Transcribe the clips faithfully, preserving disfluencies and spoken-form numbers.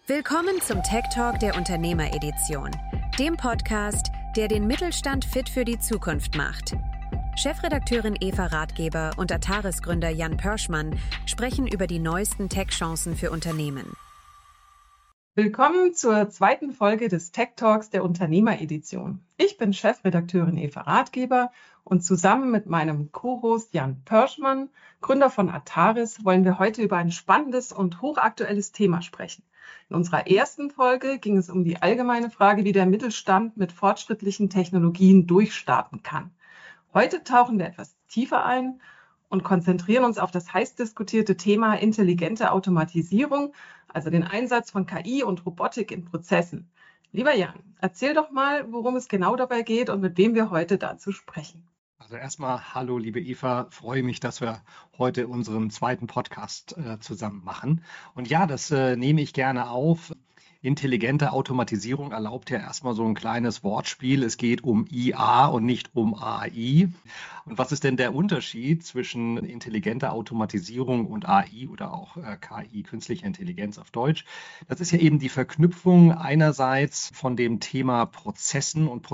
Willkommen zum Tech Talk der Unternehmeredition, dem Podcast, der den Mittelstand fit für die Zukunft macht. Chefredakteurin Eva Ratgeber und Ataris-Gründer Jan Pörschmann sprechen über die neuesten Tech-Chancen für Unternehmen. Willkommen zur zweiten Folge des Tech Talks der Unternehmeredition. Ich bin Chefredakteurin Eva Ratgeber und zusammen mit meinem Co-Host Jan Pörschmann, Gründer von Ataris, wollen wir heute über ein spannendes und hochaktuelles Thema sprechen. In unserer ersten Folge ging es um die allgemeine Frage, wie der Mittelstand mit fortschrittlichen Technologien durchstarten kann. Heute tauchen wir etwas tiefer ein und konzentrieren uns auf das heiß diskutierte Thema intelligente Automatisierung, also den Einsatz von K I und Robotik in Prozessen. Lieber Jan, erzähl doch mal, worum es genau dabei geht und mit wem wir heute dazu sprechen. Also erstmal, hallo liebe Eva, freue mich, dass wir heute unseren zweiten Podcast äh, zusammen machen. Und ja, das äh, nehme ich gerne auf. Intelligente Automatisierung erlaubt ja erstmal so ein kleines Wortspiel. Es geht um I A und nicht um A I. Und was ist denn der Unterschied zwischen intelligenter Automatisierung und A I oder auch äh, K I, künstliche Intelligenz auf Deutsch? Das ist ja eben die Verknüpfung einerseits von dem Thema Prozessen und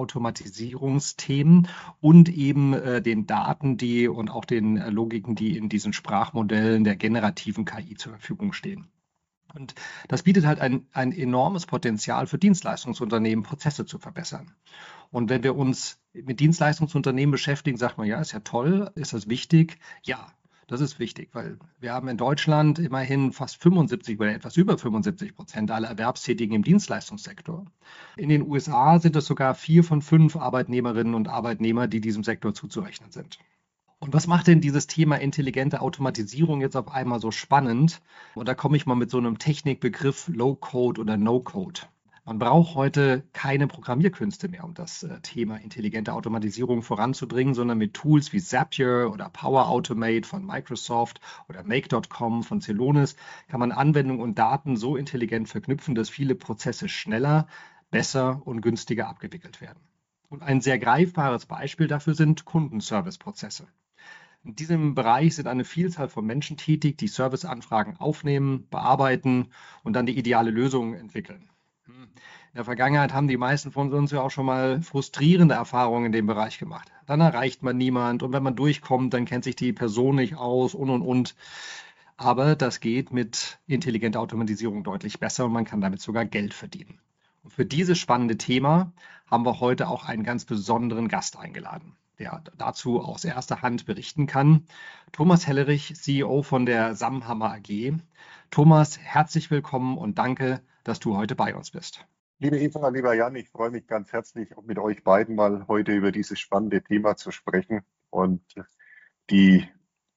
Prozessautomatisierungsthemen und eben äh, den Daten, die und auch den äh, Logiken, die in diesen Sprachmodellen der generativen K I zur Verfügung stehen. Und das bietet halt ein, ein enormes Potenzial für Dienstleistungsunternehmen, Prozesse zu verbessern. Und wenn wir uns mit Dienstleistungsunternehmen beschäftigen, sagt man, ja, ist ja toll, ist das wichtig? Ja, das ist wichtig, weil wir haben in Deutschland immerhin fast fünfundsiebzig oder etwas über fünfundsiebzig Prozent aller Erwerbstätigen im Dienstleistungssektor. In den U S A sind es sogar vier von fünf Arbeitnehmerinnen und Arbeitnehmer, die diesem Sektor zuzurechnen sind. Und was macht denn dieses Thema intelligente Automatisierung jetzt auf einmal so spannend? Und da komme ich mal mit so einem Technikbegriff Low-Code oder No-Code. Man braucht heute keine Programmierkünste mehr, um das Thema intelligente Automatisierung voranzubringen, sondern mit Tools wie Zapier oder Power Automate von Microsoft oder Make Punkt com von Celonis kann man Anwendungen und Daten so intelligent verknüpfen, dass viele Prozesse schneller, besser und günstiger abgewickelt werden. Und ein sehr greifbares Beispiel dafür sind Kundenservice-Prozesse. In diesem Bereich sind eine Vielzahl von Menschen tätig, die Serviceanfragen aufnehmen, bearbeiten und dann die ideale Lösung entwickeln. In der Vergangenheit haben die meisten von uns ja auch schon mal frustrierende Erfahrungen in dem Bereich gemacht. Dann erreicht man niemand und wenn man durchkommt, dann kennt sich die Person nicht aus und und und. Aber das geht mit intelligenter Automatisierung deutlich besser und man kann damit sogar Geld verdienen. Und für dieses spannende Thema haben wir heute auch einen ganz besonderen Gast eingeladen, der dazu aus erster Hand berichten kann. Thomas Hellerich, C E O von der Samhammer A G. Thomas, herzlich willkommen und danke, dass du heute bei uns bist. Liebe Eva, lieber Jan, ich freue mich ganz herzlich, mit euch beiden mal heute über dieses spannende Thema zu sprechen und die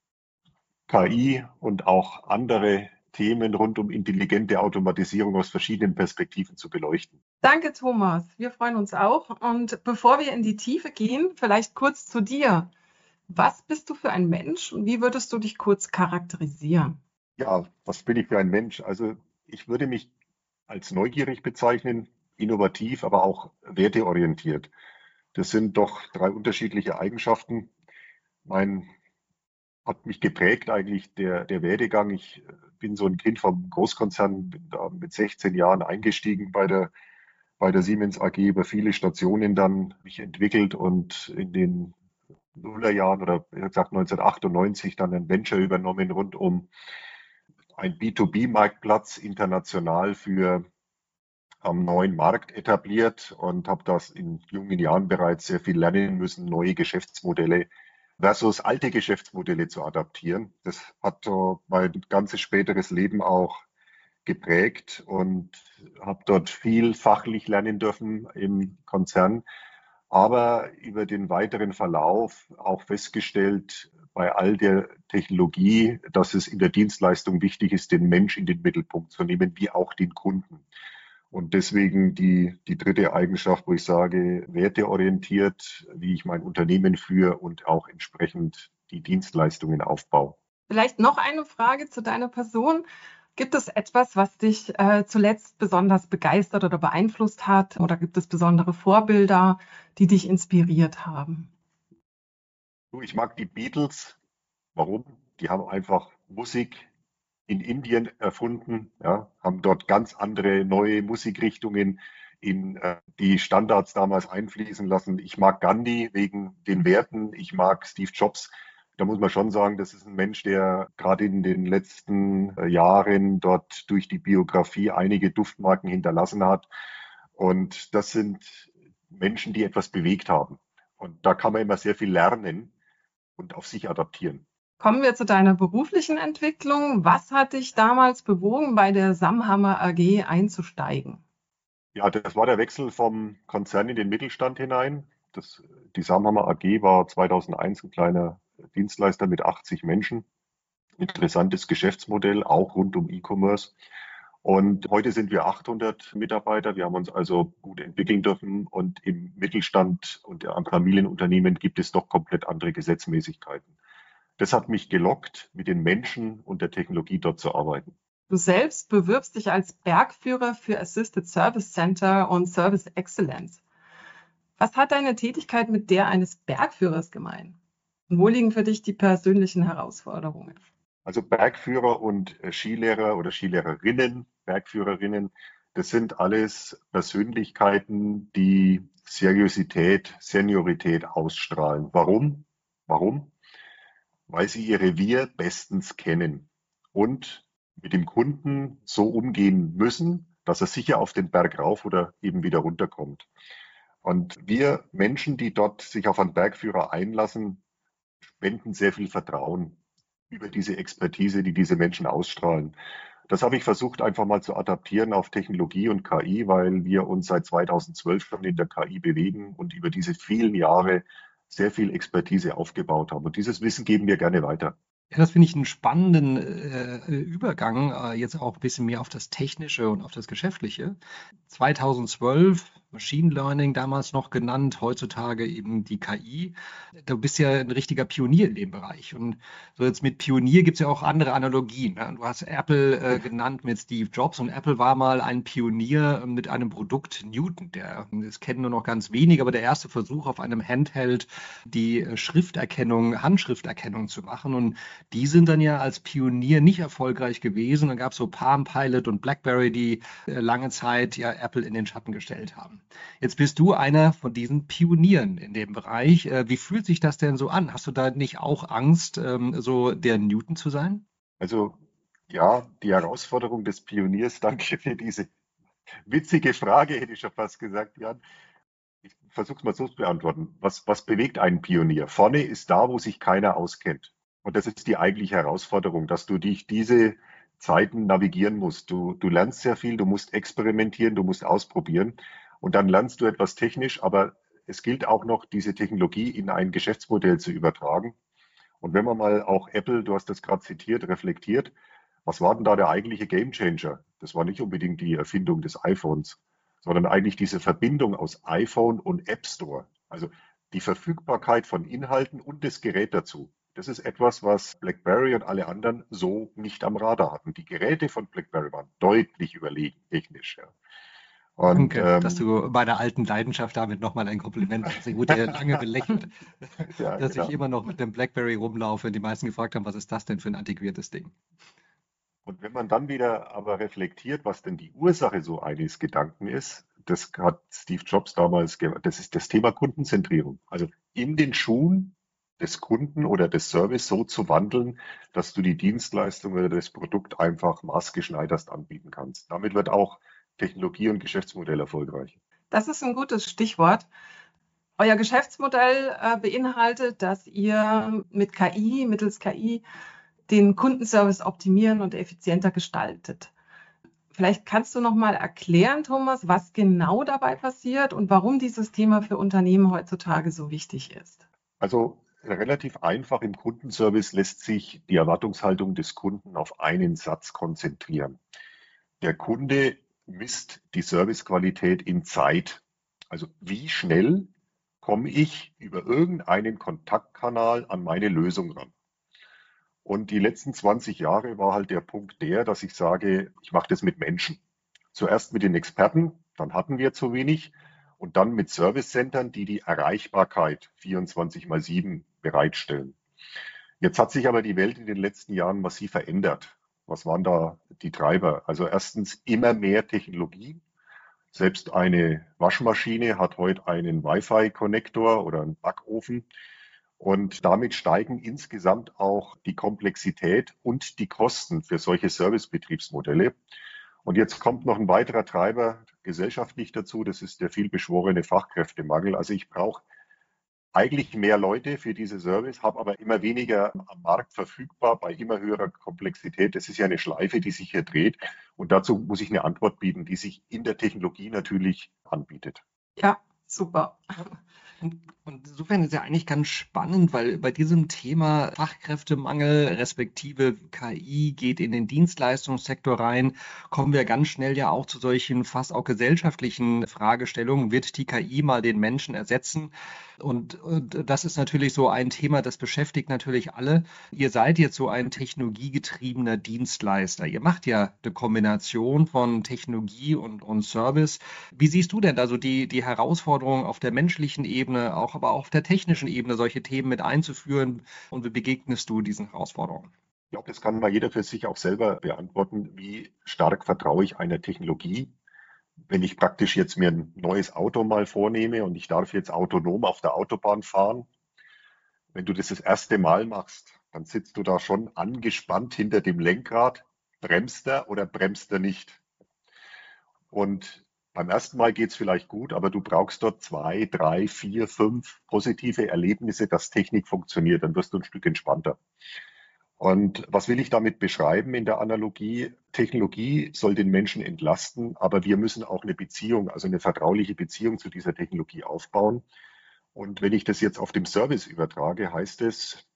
K I und auch andere Themen rund um intelligente Automatisierung aus verschiedenen Perspektiven zu beleuchten. Danke, Thomas. Wir freuen uns auch. Und bevor wir in die Tiefe gehen, vielleicht kurz zu dir. Was bist du für ein Mensch und wie würdest du dich kurz charakterisieren? Ja, was bin ich für ein Mensch? Also ich würde mich als neugierig bezeichnen, innovativ, aber auch werteorientiert. Das sind doch drei unterschiedliche Eigenschaften. Mein hat mich geprägt eigentlich der, der Werdegang. Ich bin so ein Kind vom Großkonzern, bin da mit sechzehn Jahren eingestiegen bei der, bei der Siemens A G, über viele Stationen dann mich entwickelt und in den Nullerjahren oder wie gesagt neunzehnhundertachtundneunzig dann ein Venture übernommen rund um ein B zwei B-Marktplatz international für am neuen Markt etabliert und habe das in jungen Jahren bereits sehr viel lernen müssen, neue Geschäftsmodelle versus alte Geschäftsmodelle zu adaptieren. Das hat uh, mein ganzes späteres Leben auch geprägt und habe dort viel fachlich lernen dürfen im Konzern, aber über den weiteren Verlauf auch festgestellt, bei all der Technologie, dass es in der Dienstleistung wichtig ist, den Mensch in den Mittelpunkt zu nehmen, wie auch den Kunden. Und deswegen die, die dritte Eigenschaft, wo ich sage, werteorientiert, wie ich mein Unternehmen führe und auch entsprechend die Dienstleistungen aufbaue. Vielleicht noch eine Frage zu deiner Person. Gibt es etwas, was dich äh, zuletzt besonders begeistert oder beeinflusst hat? Oder gibt es besondere Vorbilder, die dich inspiriert haben? Ich mag die Beatles. Warum? Die haben einfach Musik in Indien erfunden, ja, haben dort ganz andere neue Musikrichtungen in äh, die Standards damals einfließen lassen. Ich mag Gandhi wegen den Werten, ich mag Steve Jobs. Da muss man schon sagen, das ist ein Mensch, der gerade in den letzten äh, Jahren dort durch die Biografie einige Duftmarken hinterlassen hat. Und das sind Menschen, die etwas bewegt haben. Und da kann man immer sehr viel lernen und auf sich adaptieren. Kommen wir zu deiner beruflichen Entwicklung. Was hat dich damals bewogen, bei der Samhammer A G einzusteigen? Ja, das war der Wechsel vom Konzern in den Mittelstand hinein. Das, die Samhammer A G war zweitausendeins ein kleiner Dienstleister mit achtzig Menschen. Interessantes Geschäftsmodell, auch rund um E-Commerce. Und heute sind wir achthundert Mitarbeiter. Wir haben uns also gut entwickeln dürfen. Und im Mittelstand und am Familienunternehmen gibt es doch komplett andere Gesetzmäßigkeiten. Das hat mich gelockt, mit den Menschen und der Technologie dort zu arbeiten. Du selbst bewirbst dich als Bergführer für Assisted Service Center und Service Excellence. Was hat deine Tätigkeit mit der eines Bergführers gemein? Und wo liegen für dich die persönlichen Herausforderungen? Also Bergführer und Skilehrer oder Skilehrerinnen, Bergführerinnen, das sind alles Persönlichkeiten, die Seriosität, Seniorität ausstrahlen. Warum? Warum? Weil sie ihr Revier bestens kennen und mit dem Kunden so umgehen müssen, dass er sicher auf den Berg rauf oder eben wieder runterkommt. Und wir Menschen, die dort sich auf einen Bergführer einlassen, spenden sehr viel Vertrauen über diese Expertise, die diese Menschen ausstrahlen. Das habe ich versucht einfach mal zu adaptieren auf Technologie und K I, weil wir uns seit zweitausendzwölf schon in der K I bewegen und über diese vielen Jahre sehr viel Expertise aufgebaut haben. Und dieses Wissen geben wir gerne weiter. Ja, das finde ich einen spannenden äh, Übergang, äh, jetzt auch ein bisschen mehr auf das Technische und auf das Geschäftliche. zweitausendzwölf, Machine Learning damals noch genannt, heutzutage eben die K I. Du bist ja ein richtiger Pionier in dem Bereich. Und so jetzt mit Pionier gibt es ja auch andere Analogien. Ne? Du hast Apple äh, genannt mit Steve Jobs und Apple war mal ein Pionier mit einem Produkt Newton. Der, das kennen nur noch ganz wenige, aber der erste Versuch auf einem Handheld die äh, Schrifterkennung, Handschrifterkennung zu machen. Und die sind dann ja als Pionier nicht erfolgreich gewesen. Dann gab es so Palm Pilot und BlackBerry, die äh, lange Zeit ja Apple in den Schatten gestellt haben. Jetzt bist du einer von diesen Pionieren in dem Bereich. Äh, wie fühlt sich das denn so an? Hast du da nicht auch Angst, ähm, so der Newton zu sein? Also ja, die Herausforderung des Pioniers, danke für diese witzige Frage, hätte ich schon fast gesagt, Jan. Ich versuche es mal so zu beantworten. Was, was bewegt einen Pionier? Vorne ist da, wo sich keiner auskennt. Und das ist die eigentliche Herausforderung, dass du dich diese Zeiten navigieren musst. Du, du lernst sehr viel, du musst experimentieren, du musst ausprobieren und dann lernst du etwas technisch, aber es gilt auch noch, diese Technologie in ein Geschäftsmodell zu übertragen. Und wenn man mal auch Apple, du hast das gerade zitiert, reflektiert, was war denn da der eigentliche Gamechanger? Das war nicht unbedingt die Erfindung des iPhones, sondern eigentlich diese Verbindung aus iPhone und App Store. Also die Verfügbarkeit von Inhalten und das Gerät dazu. Das ist etwas, was BlackBerry und alle anderen so nicht am Radar hatten. Die Geräte von BlackBerry waren deutlich überlegen, technisch. Ja. Und, Danke, ähm, dass du meiner alten Leidenschaft damit nochmal ein Kompliment hast. Ich wurde ja lange belächelt, ja, dass genau. ich immer noch mit dem BlackBerry rumlaufe. Die meisten gefragt haben, was ist das denn für ein antiquiertes Ding? Und wenn man dann wieder aber reflektiert, was denn die Ursache so eines Gedanken ist, das hat Steve Jobs damals, das ist das Thema Kundenzentrierung. Also in den Schuhen des Kunden oder des Service so zu wandeln, dass du die Dienstleistung oder das Produkt einfach maßgeschneiderst anbieten kannst. Damit wird auch Technologie und Geschäftsmodell erfolgreich. Das ist ein gutes Stichwort. Euer Geschäftsmodell äh, beinhaltet, dass ihr mit K I, mittels K I, den Kundenservice optimieren und effizienter gestaltet. Vielleicht kannst du noch mal erklären, Thomas, was genau dabei passiert und warum dieses Thema für Unternehmen heutzutage so wichtig ist. Also relativ einfach im Kundenservice lässt sich die Erwartungshaltung des Kunden auf einen Satz konzentrieren. Der Kunde misst die Servicequalität in Zeit. Also wie schnell komme ich über irgendeinen Kontaktkanal an meine Lösung ran? Und die letzten zwanzig Jahre war halt der Punkt der, dass ich sage, ich mache das mit Menschen. Zuerst mit den Experten, dann hatten wir zu wenig und dann mit Servicecentern, die die Erreichbarkeit vierundzwanzig mal sieben bereitstellen. Jetzt hat sich aber die Welt in den letzten Jahren massiv verändert. Was waren da die Treiber? Also erstens immer mehr Technologie. Selbst eine Waschmaschine hat heute einen Wi-Fi-Konnektor oder einen Backofen. Und damit steigen insgesamt auch die Komplexität und die Kosten für solche Servicebetriebsmodelle. Und jetzt kommt noch ein weiterer Treiber gesellschaftlich dazu, das ist der vielbeschworene Fachkräftemangel. Also ich brauche eigentlich mehr Leute für diese Service, habe aber immer weniger am Markt verfügbar bei immer höherer Komplexität. Das ist ja eine Schleife, die sich hier dreht. Und dazu muss ich eine Antwort bieten, die sich in der Technologie natürlich anbietet. Ja, super. Und, und insofern ist ja eigentlich ganz spannend, weil bei diesem Thema Fachkräftemangel respektive K I geht in den Dienstleistungssektor rein, kommen wir ganz schnell ja auch zu solchen fast auch gesellschaftlichen Fragestellungen. Wird die K I mal den Menschen ersetzen? Und, und das ist natürlich so ein Thema, das beschäftigt natürlich alle. Ihr seid jetzt so ein technologiegetriebener Dienstleister. Ihr macht ja eine Kombination von Technologie und, und Service. Wie siehst du denn da so die, die Herausforderungen auf der menschlichen Ebene, auch aber auch auf der technischen Ebene, solche Themen mit einzuführen? Und wie begegnest du diesen Herausforderungen? Ich glaube, das kann mal jeder für sich auch selber beantworten. Wie stark vertraue ich einer Technologie? Wenn ich praktisch jetzt mir ein neues Auto mal vornehme und ich darf jetzt autonom auf der Autobahn fahren, wenn du das das erste Mal machst, dann sitzt du da schon angespannt hinter dem Lenkrad, bremst er oder bremst er nicht. Und beim ersten Mal geht es vielleicht gut, aber du brauchst dort zwei, drei, vier, fünf positive Erlebnisse, dass Technik funktioniert, dann wirst du ein Stück entspannter. Und was will ich damit beschreiben in der Analogie? Technologie soll den Menschen entlasten, aber wir müssen auch eine Beziehung, also eine vertrauliche Beziehung zu dieser Technologie aufbauen. Und wenn ich das jetzt auf dem Service übertrage, heißt es,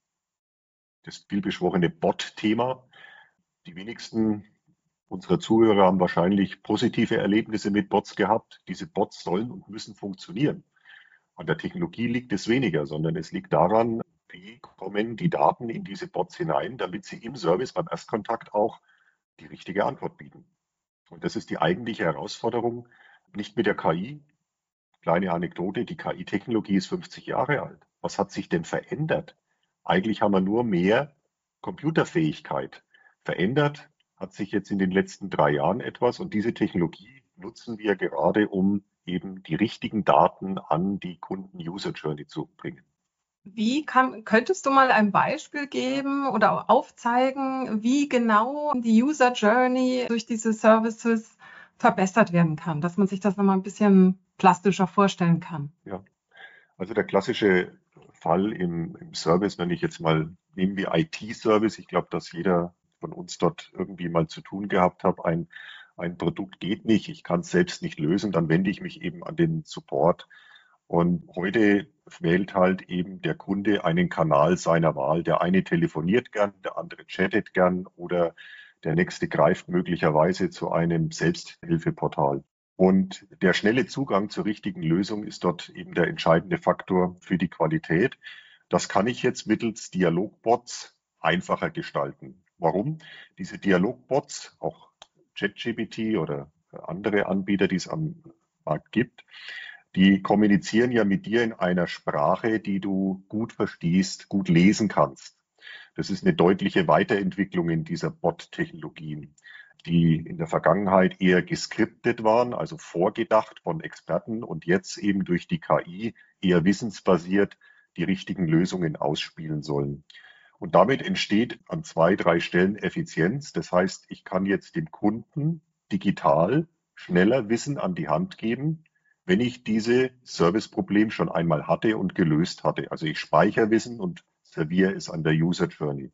das vielbeschworene Bot-Thema, die wenigsten unserer Zuhörer haben wahrscheinlich positive Erlebnisse mit Bots gehabt. Diese Bots sollen und müssen funktionieren. An der Technologie liegt es weniger, sondern es liegt daran, wie kommen die Daten in diese Bots hinein, damit sie im Service beim Erstkontakt auch die richtige Antwort bieten. Und das ist die eigentliche Herausforderung, nicht mit der K I. Kleine Anekdote, die K I-Technologie ist fünfzig Jahre alt. Was hat sich denn verändert? Eigentlich haben wir nur mehr Computerfähigkeit. Verändert hat sich jetzt in den letzten drei Jahren etwas und diese Technologie nutzen wir gerade, um eben die richtigen Daten an die Kunden-User-Journey zu bringen. Wie kann, könntest du mal ein Beispiel geben oder auch aufzeigen, wie genau die User Journey durch diese Services verbessert werden kann, dass man sich das nochmal ein bisschen plastischer vorstellen kann? Ja, also der klassische Fall im, im Service, wenn ich jetzt mal, nehmen wir I T-Service, ich glaube, dass jeder von uns dort irgendwie mal zu tun gehabt hat, ein, ein Produkt geht nicht, ich kann es selbst nicht lösen, dann wende ich mich eben an den Support. Und heute wählt halt eben der Kunde einen Kanal seiner Wahl. Der eine telefoniert gern, der andere chattet gern oder der nächste greift möglicherweise zu einem Selbsthilfeportal. Und der schnelle Zugang zur richtigen Lösung ist dort eben der entscheidende Faktor für die Qualität. Das kann ich jetzt mittels Dialogbots einfacher gestalten. Warum? Diese Dialogbots, auch ChatGPT oder andere Anbieter, die es am Markt gibt, die kommunizieren ja mit dir in einer Sprache, die du gut verstehst, gut lesen kannst. Das ist eine deutliche Weiterentwicklung in dieser Bot-Technologien, die in der Vergangenheit eher geskriptet waren, also vorgedacht von Experten und jetzt eben durch die K I eher wissensbasiert die richtigen Lösungen ausspielen sollen. Und damit entsteht an zwei, drei Stellen Effizienz. Das heißt, ich kann jetzt dem Kunden digital schneller Wissen an die Hand geben, wenn ich diese Serviceproblem schon einmal hatte und gelöst hatte. Also ich speichere Wissen und serviere es an der User Journey.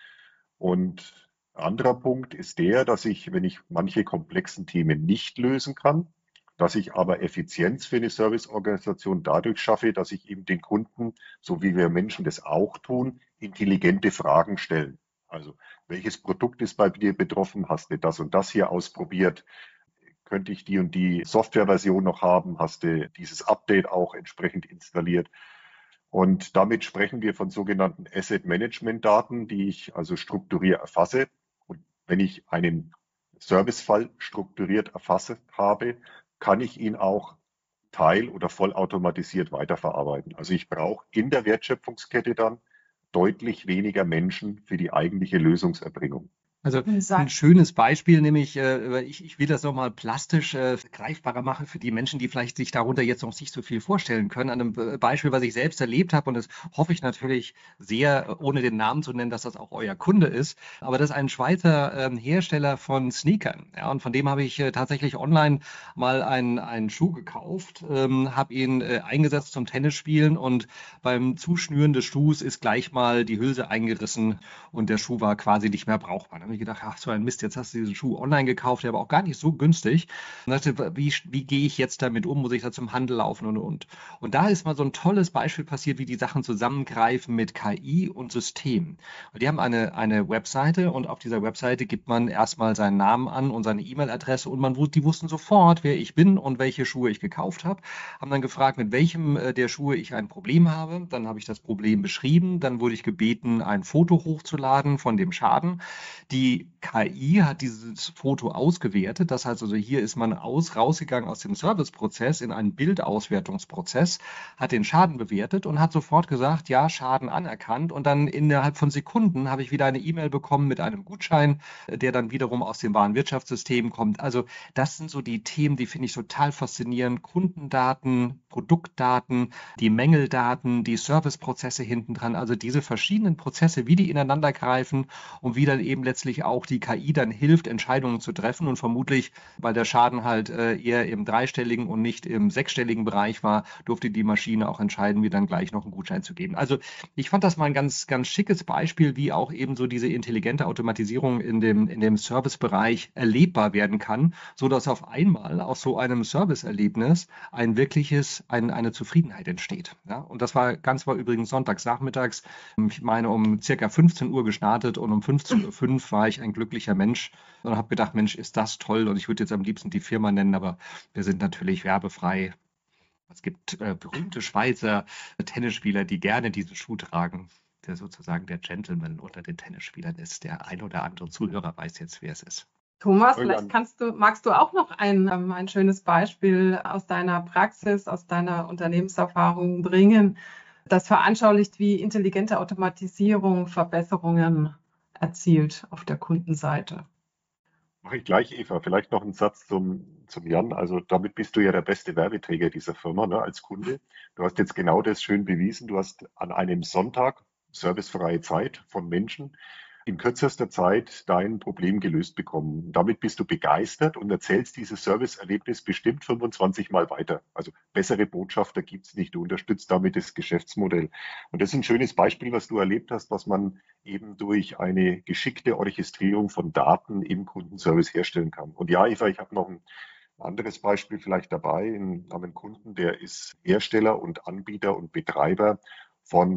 Und ein anderer Punkt ist der, dass ich, wenn ich manche komplexen Themen nicht lösen kann, dass ich aber Effizienz für eine Serviceorganisation dadurch schaffe, dass ich eben den Kunden, so wie wir Menschen das auch tun, intelligente Fragen stellen. Also, welches Produkt ist bei dir betroffen? Hast du das und das hier ausprobiert? Könnte ich die und die Softwareversion noch haben? Hast du dieses Update auch entsprechend installiert? Und damit sprechen wir von sogenannten Asset Management Daten, die ich also strukturiert erfasse. Und wenn ich einen Servicefall strukturiert erfasst habe, kann ich ihn auch teil- oder vollautomatisiert weiterverarbeiten. Also ich brauche in der Wertschöpfungskette dann deutlich weniger Menschen für die eigentliche Lösungserbringung. Also Sag- ein schönes Beispiel, nämlich äh, ich, ich will das nochmal plastisch äh, greifbarer machen für die Menschen, die vielleicht sich darunter jetzt noch nicht so viel vorstellen können. An einem Be- Beispiel, was ich selbst erlebt habe, und das hoffe ich natürlich sehr, äh, ohne den Namen zu nennen, dass das auch euer Kunde ist. Aber das ist ein Schweizer ähm, Hersteller von Sneakern. Ja, und von dem habe ich äh, tatsächlich online mal einen, einen Schuh gekauft, ähm, habe ihn äh, eingesetzt zum Tennisspielen und beim Zuschnüren des Schuhs ist gleich mal die Hülse eingerissen und der Schuh war quasi nicht mehr brauchbar. Dann habe ich gedacht, ach so ein Mist, jetzt hast du diesen Schuh online gekauft, der war auch gar nicht so günstig. Und dachte, wie, wie gehe ich jetzt damit um? Muss ich da zum Handel laufen und und. Und da ist mal so ein tolles Beispiel passiert, wie die Sachen zusammengreifen mit K I und System. Und die haben eine, eine Webseite und auf dieser Webseite gibt man erstmal seinen Namen an und seine E-Mail-Adresse und man, die wussten sofort, wer ich bin und welche Schuhe ich gekauft habe. Haben dann gefragt, mit welchem äh, der Schuhe ich ein Problem habe. Dann habe ich das Problem beschrieben. Dann wurde ich gebeten, ein Foto hochzuladen von dem Schaden. Die K I hat dieses Foto ausgewertet. Das heißt also, hier ist man aus, rausgegangen aus dem Serviceprozess in einen Bildauswertungsprozess, hat den Schaden bewertet und hat sofort gesagt, ja, Schaden anerkannt. Und dann innerhalb von Sekunden habe ich wieder eine E-Mail bekommen mit einem Gutschein, der dann wiederum aus dem Warenwirtschaftssystem kommt. Also das sind so die Themen, die finde ich total faszinierend. Kundendaten, Produktdaten, die Mängeldaten, die Serviceprozesse hinten dran. Also diese verschiedenen Prozesse, wie die ineinander greifen und wie dann eben letztlich auch die K I dann hilft, Entscheidungen zu treffen. Und vermutlich, weil der Schaden halt äh, eher im dreistelligen und nicht im sechsstelligen Bereich war, durfte die Maschine auch entscheiden, mir dann gleich noch einen Gutschein zu geben. Also ich fand das mal ein ganz, ganz schickes Beispiel, wie auch eben so diese intelligente Automatisierung in dem, in dem Servicebereich erlebbar werden kann, so dass auf einmal aus so einem Serviceerlebnis ein wirkliches, ein, eine Zufriedenheit entsteht. Ja? Und das war ganz war übrigens sonntags nachmittags, ich meine um circa fünfzehn Uhr gestartet und um fünfzehn Uhr fünf war ich ein glücklicher Mensch und habe gedacht, Mensch, ist das toll und ich würde jetzt am liebsten die Firma nennen, aber wir sind natürlich werbefrei. Es gibt äh, berühmte Schweizer Tennisspieler, die gerne diesen Schuh tragen, der sozusagen der Gentleman unter den Tennisspielern ist. Der ein oder andere Zuhörer weiß jetzt, wer es ist. Thomas, Oh, vielleicht Jan. kannst du, magst du auch noch ein, ähm, ein schönes Beispiel aus deiner Praxis, aus deiner Unternehmenserfahrung bringen, das veranschaulicht, wie intelligente Automatisierung Verbesserungen erzielt auf der Kundenseite. Mache ich gleich, Eva. Vielleicht noch einen Satz zum, zum Jan. Also damit bist du ja der beste Werbeträger dieser Firma, ne, als Kunde. Du hast jetzt genau das schön bewiesen. Du hast an einem Sonntag servicefreie Zeit von Menschen in kürzester Zeit dein Problem gelöst bekommen. Damit bist du begeistert und erzählst dieses Serviceerlebnis bestimmt fünfundzwanzig Mal weiter. Also bessere Botschafter gibt es nicht. Du unterstützt damit das Geschäftsmodell. Und das ist ein schönes Beispiel, was du erlebt hast, was man eben durch eine geschickte Orchestrierung von Daten im Kundenservice herstellen kann. Und ja, Eva, ich habe noch ein anderes Beispiel vielleicht dabei. Wir haben einen Kunden, der ist Hersteller und Anbieter und Betreiber von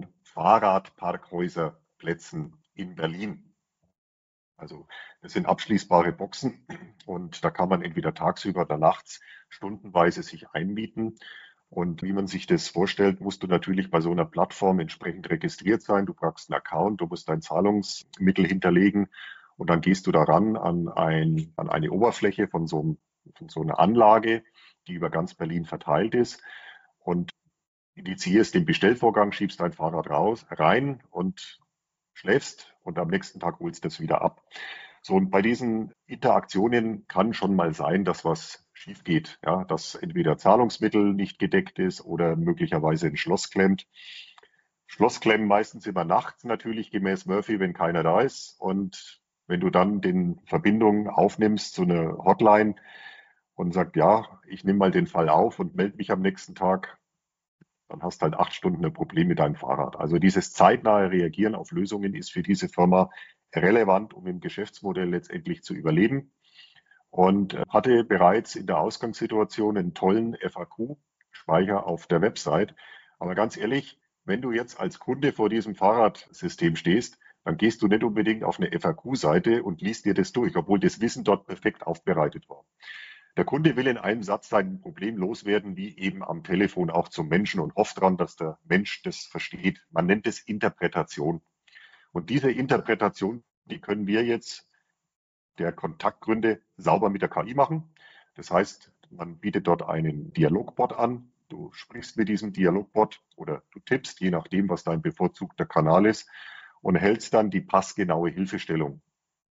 Fahrradparkhäuserplätzen in Berlin. Also das sind abschließbare Boxen und da kann man entweder tagsüber oder nachts stundenweise sich einmieten. Und wie man sich das vorstellt, musst du natürlich bei so einer Plattform entsprechend registriert sein. Du brauchst einen Account, du musst dein Zahlungsmittel hinterlegen und dann gehst du daran an, ein, an eine Oberfläche von so, einem, von so einer Anlage, die über ganz Berlin verteilt ist und initiierst den Bestellvorgang, schiebst dein Fahrrad raus, rein und schläfst und am nächsten Tag holst du es wieder ab. So, und bei diesen Interaktionen kann schon mal sein, dass was schief geht, ja, dass entweder Zahlungsmittel nicht gedeckt ist oder möglicherweise ein Schloss klemmt. Schloss klemmen meistens immer nachts natürlich, gemäß Murphy, wenn keiner da ist. Und wenn du dann den Verbindung aufnimmst zu einer Hotline und sagst, ja, ich nehme mal den Fall auf und melde mich am nächsten Tag, dann hast du halt acht Stunden ein Problem mit deinem Fahrrad. Also dieses zeitnahe Reagieren auf Lösungen ist für diese Firma relevant, um im Geschäftsmodell letztendlich zu überleben. Und hatte bereits in der Ausgangssituation einen tollen F A Q-Speicher auf der Website. Aber ganz ehrlich, wenn du jetzt als Kunde vor diesem Fahrradsystem stehst, dann gehst du nicht unbedingt auf eine F A Q-Seite und liest dir das durch, obwohl das Wissen dort perfekt aufbereitet war. Der Kunde will in einem Satz sein Problem loswerden, wie eben am Telefon auch zum Menschen und hofft daran, dass der Mensch das versteht. Man nennt es Interpretation. Und diese Interpretation, die können wir jetzt der Kontaktgründe sauber mit der K I machen. Das heißt, man bietet dort einen Dialogbot an. Du sprichst mit diesem Dialogbot oder du tippst, je nachdem, was dein bevorzugter Kanal ist, und erhältst dann die passgenaue Hilfestellung.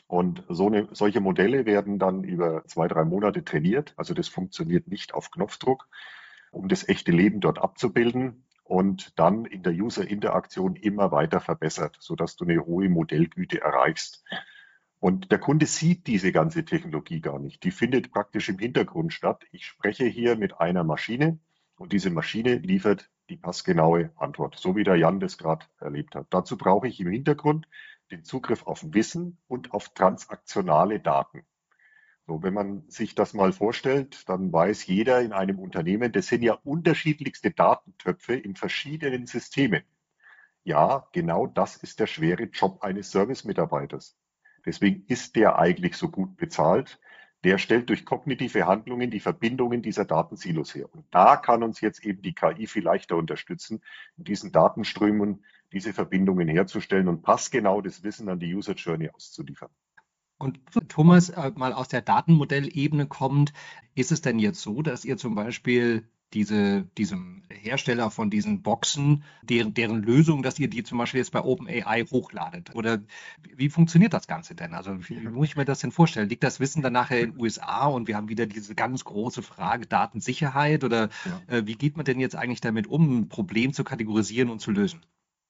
Und so eine, solche Modelle werden dann über zwei, drei Monate trainiert. Also das funktioniert nicht auf Knopfdruck, um das echte Leben dort abzubilden und dann in der User-Interaktion immer weiter verbessert, sodass du eine hohe Modellgüte erreichst. Und der Kunde sieht diese ganze Technologie gar nicht. Die findet praktisch im Hintergrund statt. Ich spreche hier mit einer Maschine und diese Maschine liefert die passgenaue Antwort, so wie der Jan das gerade erlebt hat. Dazu brauche ich im Hintergrund den Zugriff auf Wissen und auf transaktionale Daten. So, wenn man sich das mal vorstellt, dann weiß jeder in einem Unternehmen, das sind ja unterschiedlichste Datentöpfe in verschiedenen Systemen. Ja, genau das ist der schwere Job eines Service-Mitarbeiters. Deswegen ist der eigentlich so gut bezahlt. Der stellt durch kognitive Handlungen die Verbindungen dieser Datensilos her. Und da kann uns jetzt eben die K I viel leichter unterstützen, in diesen Datenströmen diese Verbindungen herzustellen und passgenau das Wissen an die User Journey auszuliefern. Und Thomas, äh, mal aus der Datenmodellebene kommt, ist es denn jetzt so, dass ihr zum Beispiel diese, diesem Hersteller von diesen Boxen, deren, deren Lösung, dass ihr die zum Beispiel jetzt bei OpenAI hochladet? Oder wie funktioniert das Ganze denn? Also wie, wie muss ich mir das denn vorstellen? Liegt das Wissen dann nachher in den U S A und wir haben wieder diese ganz große Frage Datensicherheit? Oder Ja. äh, wie geht man denn jetzt eigentlich damit um, ein Problem zu kategorisieren und zu lösen?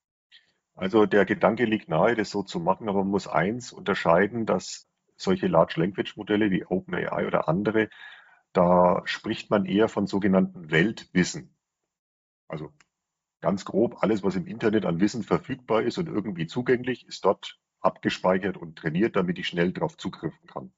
Also der Gedanke liegt nahe, das so zu machen, aber man muss eins unterscheiden, dass solche Large Language Modelle wie OpenAI oder andere, da spricht man eher von sogenannten Weltwissen. Also ganz grob, alles, was im Internet an Wissen verfügbar ist und irgendwie zugänglich, ist dort abgespeichert und trainiert, damit ich schnell darauf zugreifen kann.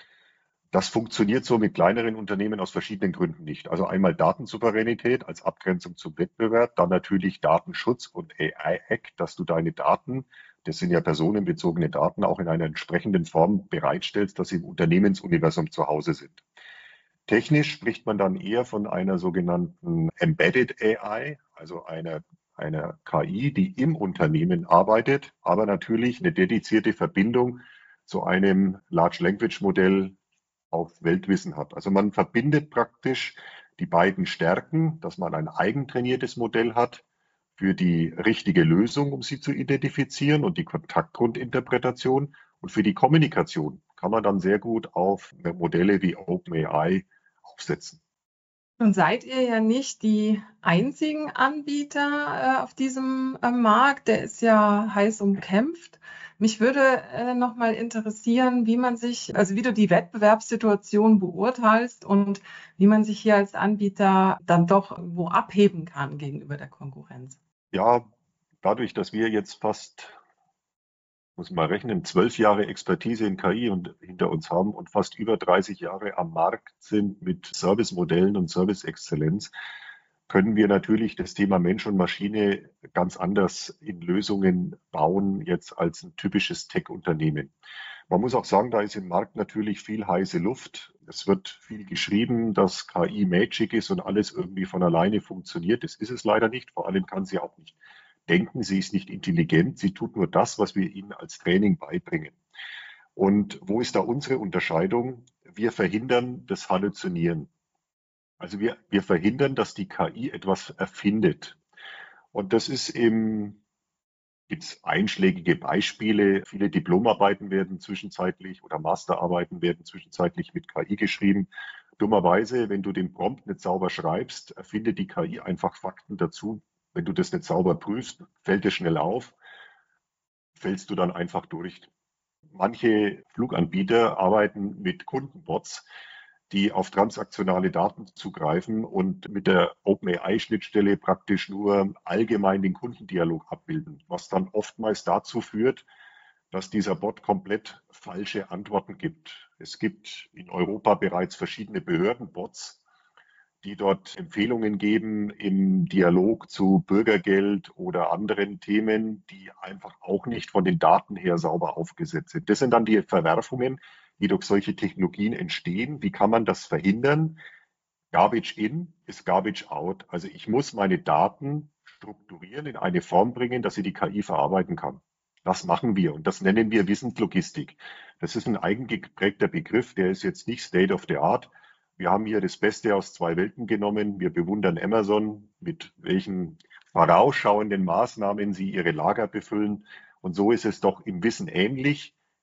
Das funktioniert so mit kleineren Unternehmen aus verschiedenen Gründen nicht. Also einmal Datensouveränität als Abgrenzung zum Wettbewerb, dann natürlich Datenschutz und A I-Act, dass du deine Daten, das sind ja personenbezogene Daten, auch in einer entsprechenden Form bereitstellst, dass sie im Unternehmensuniversum zu Hause sind. Technisch spricht man dann eher von einer sogenannten Embedded A I, also einer, einer K I, die im Unternehmen arbeitet, aber natürlich eine dedizierte Verbindung zu einem Large Language Modell auf Weltwissen hat. Also man verbindet praktisch die beiden Stärken, dass man ein eigentrainiertes Modell hat für die richtige Lösung, um sie zu identifizieren und die Kontaktgrundinterpretation, und für die Kommunikation kann man dann sehr gut auf Modelle wie OpenAI aufsetzen. Nun seid ihr ja nicht die einzigen Anbieter äh, auf diesem äh, Markt, der ist ja heiß umkämpft. Mich würde äh, noch mal interessieren, wie man sich, also wie du die Wettbewerbssituation beurteilst und wie man sich hier als Anbieter dann doch wo abheben kann gegenüber der Konkurrenz. Ja, dadurch, dass wir jetzt fast, muss man mal rechnen, zwölf Jahre Expertise in K I und hinter uns haben und fast über dreißig Jahre am Markt sind mit Servicemodellen und Service-Exzellenz, können wir natürlich das Thema Mensch und Maschine ganz anders in Lösungen bauen jetzt als ein typisches Tech-Unternehmen. Man muss auch sagen, da ist im Markt natürlich viel heiße Luft. Es wird viel geschrieben, dass K I Magic ist und alles irgendwie von alleine funktioniert. Das ist es leider nicht. Vor allem kann sie auch nicht denken. Sie ist nicht intelligent. Sie tut nur das, was wir ihnen als Training beibringen. Und wo ist da unsere Unterscheidung? Wir verhindern das Halluzinieren. Also wir, wir verhindern, dass die K I etwas erfindet. Und das ist im, gibt es einschlägige Beispiele. Viele Diplomarbeiten werden zwischenzeitlich oder Masterarbeiten werden zwischenzeitlich mit K I geschrieben. Dummerweise, wenn du den Prompt nicht sauber schreibst, erfindet die K I einfach Fakten dazu. Wenn du das nicht sauber prüfst, fällt dir schnell auf, fällst du dann einfach durch. Manche Fluganbieter arbeiten mit Kundenbots, die auf transaktionale Daten zugreifen und mit der OpenAI-Schnittstelle praktisch nur allgemein den Kundendialog abbilden, was dann oftmals dazu führt, dass dieser Bot komplett falsche Antworten gibt. Es gibt in Europa bereits verschiedene Behördenbots, die dort Empfehlungen geben im Dialog zu Bürgergeld oder anderen Themen, die einfach auch nicht von den Daten her sauber aufgesetzt sind. Das sind dann die Verwerfungen, die durch solche Technologien entstehen. Wie kann man das verhindern? Garbage in ist Garbage out. Also ich muss meine Daten strukturieren, in eine Form bringen, dass sie die K I verarbeiten kann. Das machen wir und das nennen wir Wissenslogistik. Das ist ein eigengeprägter Begriff, der ist jetzt nicht State of the Art. Wir haben hier das Beste aus zwei Welten genommen. Wir bewundern Amazon, mit welchen vorausschauenden Maßnahmen sie ihre Lager befüllen. Und so ist es doch im Wissen ähnlich.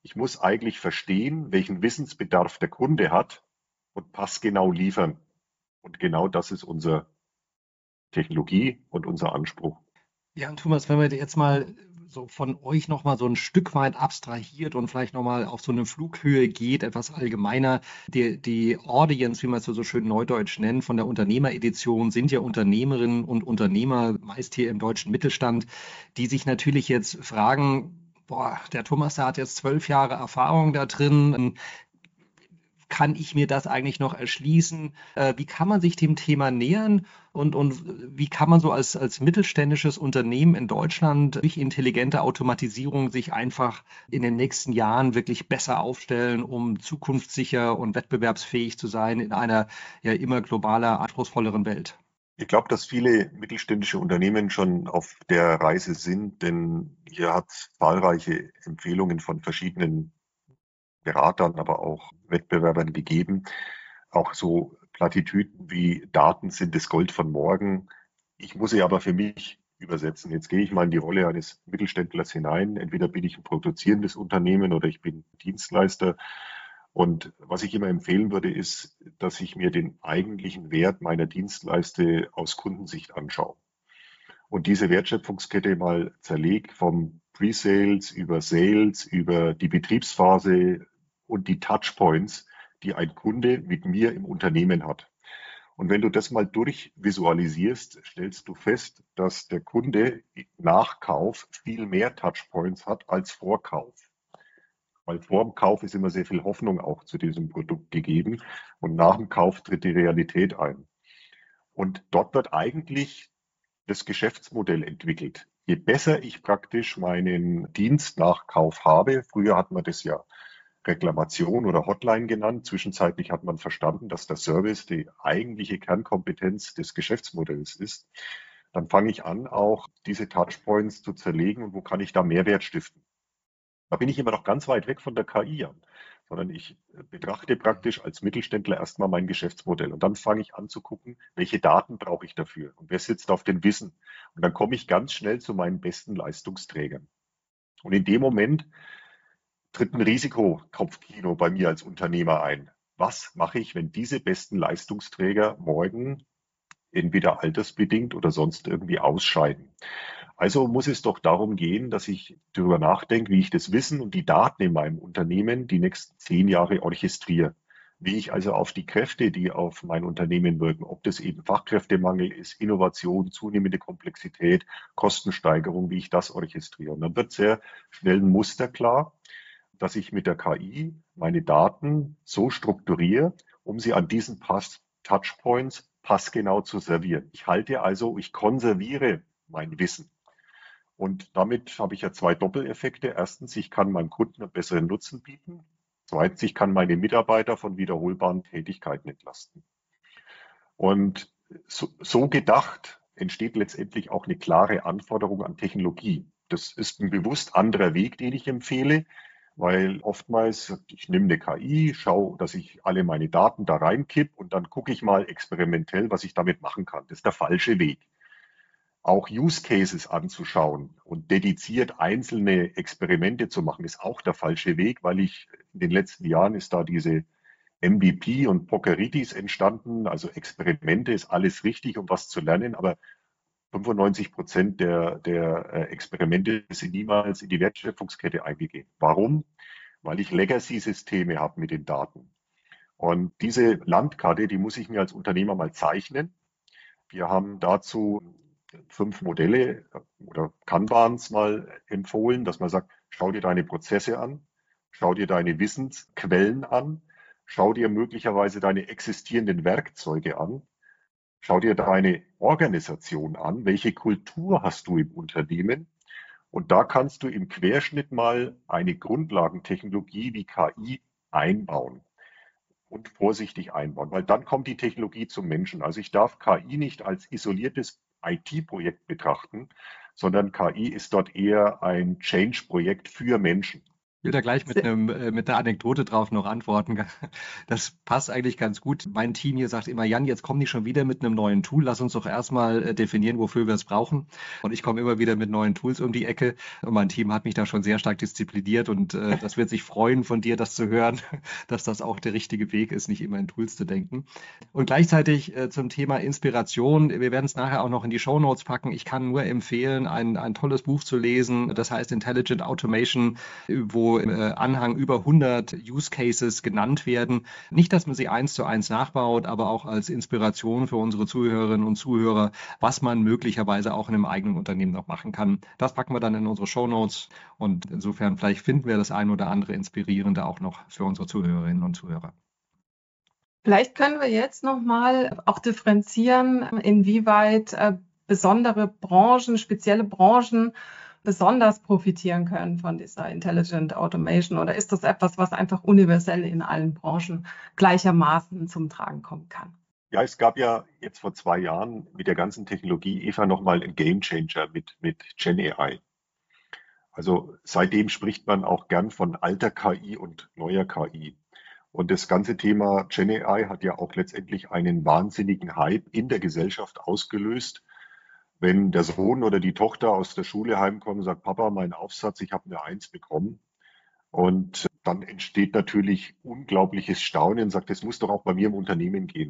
Ich muss eigentlich verstehen, welchen Wissensbedarf der Kunde hat und passgenau liefern. Und genau das ist unsere Technologie und unser Anspruch. Ja, und Thomas, wenn wir jetzt mal so von euch nochmal so ein Stück weit abstrahiert und vielleicht nochmal auf so eine Flughöhe geht, etwas allgemeiner. Die, die Audience, wie man es so schön neudeutsch nennt, von der Unternehmeredition sind ja Unternehmerinnen und Unternehmer, meist hier im deutschen Mittelstand, die sich natürlich jetzt fragen, boah, der Thomas, der hat jetzt zwölf Jahre Erfahrung da drin. Kann ich mir das eigentlich noch erschließen? Äh, wie kann man sich dem Thema nähern und, und wie kann man so als, als mittelständisches Unternehmen in Deutschland durch intelligente Automatisierung sich einfach in den nächsten Jahren wirklich besser aufstellen, um zukunftssicher und wettbewerbsfähig zu sein in einer ja immer globaler, anspruchsvolleren Welt? Ich glaube, dass viele mittelständische Unternehmen schon auf der Reise sind, denn hier hat es zahlreiche Empfehlungen von verschiedenen Beratern, aber auch Wettbewerbern gegeben. Auch so Plattitüden wie Daten sind das Gold von morgen. Ich muss sie aber für mich übersetzen. Jetzt gehe ich mal in die Rolle eines Mittelständlers hinein. Entweder bin ich ein produzierendes Unternehmen oder ich bin Dienstleister. Und was ich immer empfehlen würde, ist, dass ich mir den eigentlichen Wert meiner Dienstleiste aus Kundensicht anschaue. Und diese Wertschöpfungskette mal zerlegt vom Pre-Sales über Sales, über die Betriebsphase und die Touchpoints, die ein Kunde mit mir im Unternehmen hat. Und wenn du das mal durchvisualisierst, stellst du fest, dass der Kunde nach Kauf viel mehr Touchpoints hat als vor Kauf. Weil vor dem Kauf ist immer sehr viel Hoffnung auch zu diesem Produkt gegeben und nach dem Kauf tritt die Realität ein. Und dort wird eigentlich das Geschäftsmodell entwickelt. Je besser ich praktisch meinen Dienst nach Kauf habe, früher hat man das ja Reklamation oder Hotline genannt, zwischenzeitlich hat man verstanden, dass der Service die eigentliche Kernkompetenz des Geschäftsmodells ist, dann fange ich an, auch diese Touchpoints zu zerlegen und wo kann ich da Mehrwert stiften. Da bin ich immer noch ganz weit weg von der K I an, sondern ich betrachte praktisch als Mittelständler erstmal mein Geschäftsmodell und dann fange ich an zu gucken, welche Daten brauche ich dafür und wer sitzt auf dem Wissen. Und dann komme ich ganz schnell zu meinen besten Leistungsträgern. Und in dem Moment tritt ein Risikokopfkino bei mir als Unternehmer ein. Was mache ich, wenn diese besten Leistungsträger morgen entweder altersbedingt oder sonst irgendwie ausscheiden? Also muss es doch darum gehen, dass ich darüber nachdenke, wie ich das Wissen und die Daten in meinem Unternehmen die nächsten zehn Jahre orchestriere. Wie ich also auf die Kräfte, die auf mein Unternehmen wirken, ob das eben Fachkräftemangel ist, Innovation, zunehmende Komplexität, Kostensteigerung, wie ich das orchestriere. Und dann wird sehr schnell ein Muster klar, dass ich mit der K I meine Daten so strukturiere, um sie an diesen Pass Touchpoints passgenau zu servieren. Ich halte also, ich konserviere mein Wissen. Und damit habe ich ja zwei Doppeleffekte. Erstens, ich kann meinem Kunden einen besseren Nutzen bieten. Zweitens, ich kann meine Mitarbeiter von wiederholbaren Tätigkeiten entlasten. Und so, so gedacht entsteht letztendlich auch eine klare Anforderung an Technologie. Das ist ein bewusst anderer Weg, den ich empfehle, weil oftmals, ich nehme eine K I, schaue, dass ich alle meine Daten da reinkipp und dann gucke ich mal experimentell, was ich damit machen kann. Das ist der falsche Weg. Auch Use Cases anzuschauen und dediziert einzelne Experimente zu machen, ist auch der falsche Weg, weil ich in den letzten Jahren ist da diese M V P und Pokeritis entstanden. Also Experimente ist alles richtig, um was zu lernen, aber fünfundneunzig Prozent der, der Experimente sind niemals in die Wertschöpfungskette eingegeben. Warum? Weil ich Legacy-Systeme habe mit den Daten. Und diese Landkarte, die muss ich mir als Unternehmer mal zeichnen. Wir haben dazu fünf Modelle oder Kanbans mal empfohlen, dass man sagt, schau dir deine Prozesse an, schau dir deine Wissensquellen an, schau dir möglicherweise deine existierenden Werkzeuge an, schau dir deine Organisation an, welche Kultur hast du im Unternehmen und da kannst du im Querschnitt mal eine Grundlagentechnologie wie K I einbauen und vorsichtig einbauen, weil dann kommt die Technologie zum Menschen. Also ich darf K I nicht als isoliertes I T-Projekt betrachten, sondern K I ist dort eher ein Change-Projekt für Menschen. Ich will da gleich mit einem, äh, mit einer Anekdote drauf noch antworten. Das passt eigentlich ganz gut. Mein Team hier sagt immer, Jan, jetzt komm nicht schon wieder mit einem neuen Tool. Lass uns doch erstmal äh, definieren, wofür wir es brauchen. Und ich komme immer wieder mit neuen Tools um die Ecke. Und mein Team hat mich da schon sehr stark diszipliniert. Und äh, das wird sich freuen, von dir das zu hören, dass das auch der richtige Weg ist, nicht immer in Tools zu denken. Und gleichzeitig äh, zum Thema Inspiration. Wir werden es nachher auch noch in die Shownotes packen. Ich kann nur empfehlen, ein, ein tolles Buch zu lesen. Das heißt Intelligent Automation, wo im äh, Anhang über hundert Use Cases genannt werden. Nicht, dass man sie eins zu eins nachbaut, aber auch als Inspiration für unsere Zuhörerinnen und Zuhörer, was man möglicherweise auch in einem eigenen Unternehmen noch machen kann. Das packen wir dann in unsere Shownotes und insofern vielleicht finden wir das ein oder andere Inspirierende auch noch für unsere Zuhörerinnen und Zuhörer. Vielleicht können wir jetzt nochmal auch differenzieren, inwieweit äh, besondere Branchen, spezielle Branchen besonders profitieren können von dieser Intelligent Automation, oder ist das etwas, was einfach universell in allen Branchen gleichermaßen zum Tragen kommen kann? Ja, es gab ja jetzt vor zwei Jahren mit der ganzen Technologie Eva nochmal einen Gamechanger mit, mit Gen A I. Also seitdem spricht man auch gern von alter K I und neuer K I. Und das ganze Thema Gen A I hat ja auch letztendlich einen wahnsinnigen Hype in der Gesellschaft ausgelöst. Wenn der Sohn oder die Tochter aus der Schule heimkommt und sagt, Papa, mein Aufsatz, ich habe eine Eins bekommen. Und dann entsteht natürlich unglaubliches Staunen und sagt, das muss doch auch bei mir im Unternehmen gehen.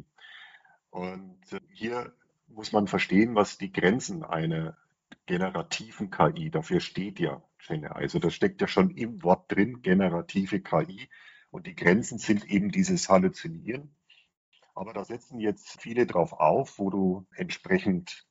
Und hier muss man verstehen, was die Grenzen einer generativen K I, dafür steht ja Gen A I. Also das steckt ja schon im Wort drin, generative K I. Und die Grenzen sind eben dieses Halluzinieren. Aber da setzen jetzt viele drauf auf, wo du entsprechend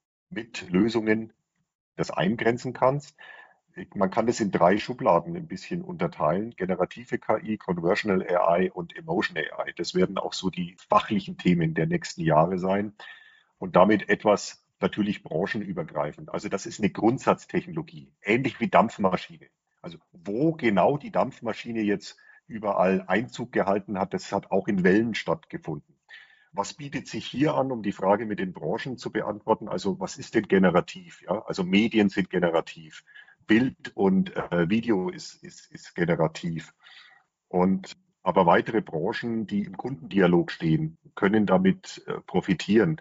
mit Lösungen das eingrenzen kannst. Man kann das in drei Schubladen ein bisschen unterteilen. Generative K I, Conversational A I und Emotion A I. Das werden auch so die fachlichen Themen der nächsten Jahre sein. Und damit etwas natürlich branchenübergreifend. Also das ist eine Grundsatztechnologie, ähnlich wie Dampfmaschine. Also wo genau die Dampfmaschine jetzt überall Einzug gehalten hat, das hat auch in Wellen stattgefunden. Was bietet sich hier an, um die Frage mit den Branchen zu beantworten? Also was ist denn generativ? Ja? Also Medien sind generativ, Bild und äh, Video ist, ist, ist generativ. Und aber weitere Branchen, die im Kundendialog stehen, können damit äh, profitieren.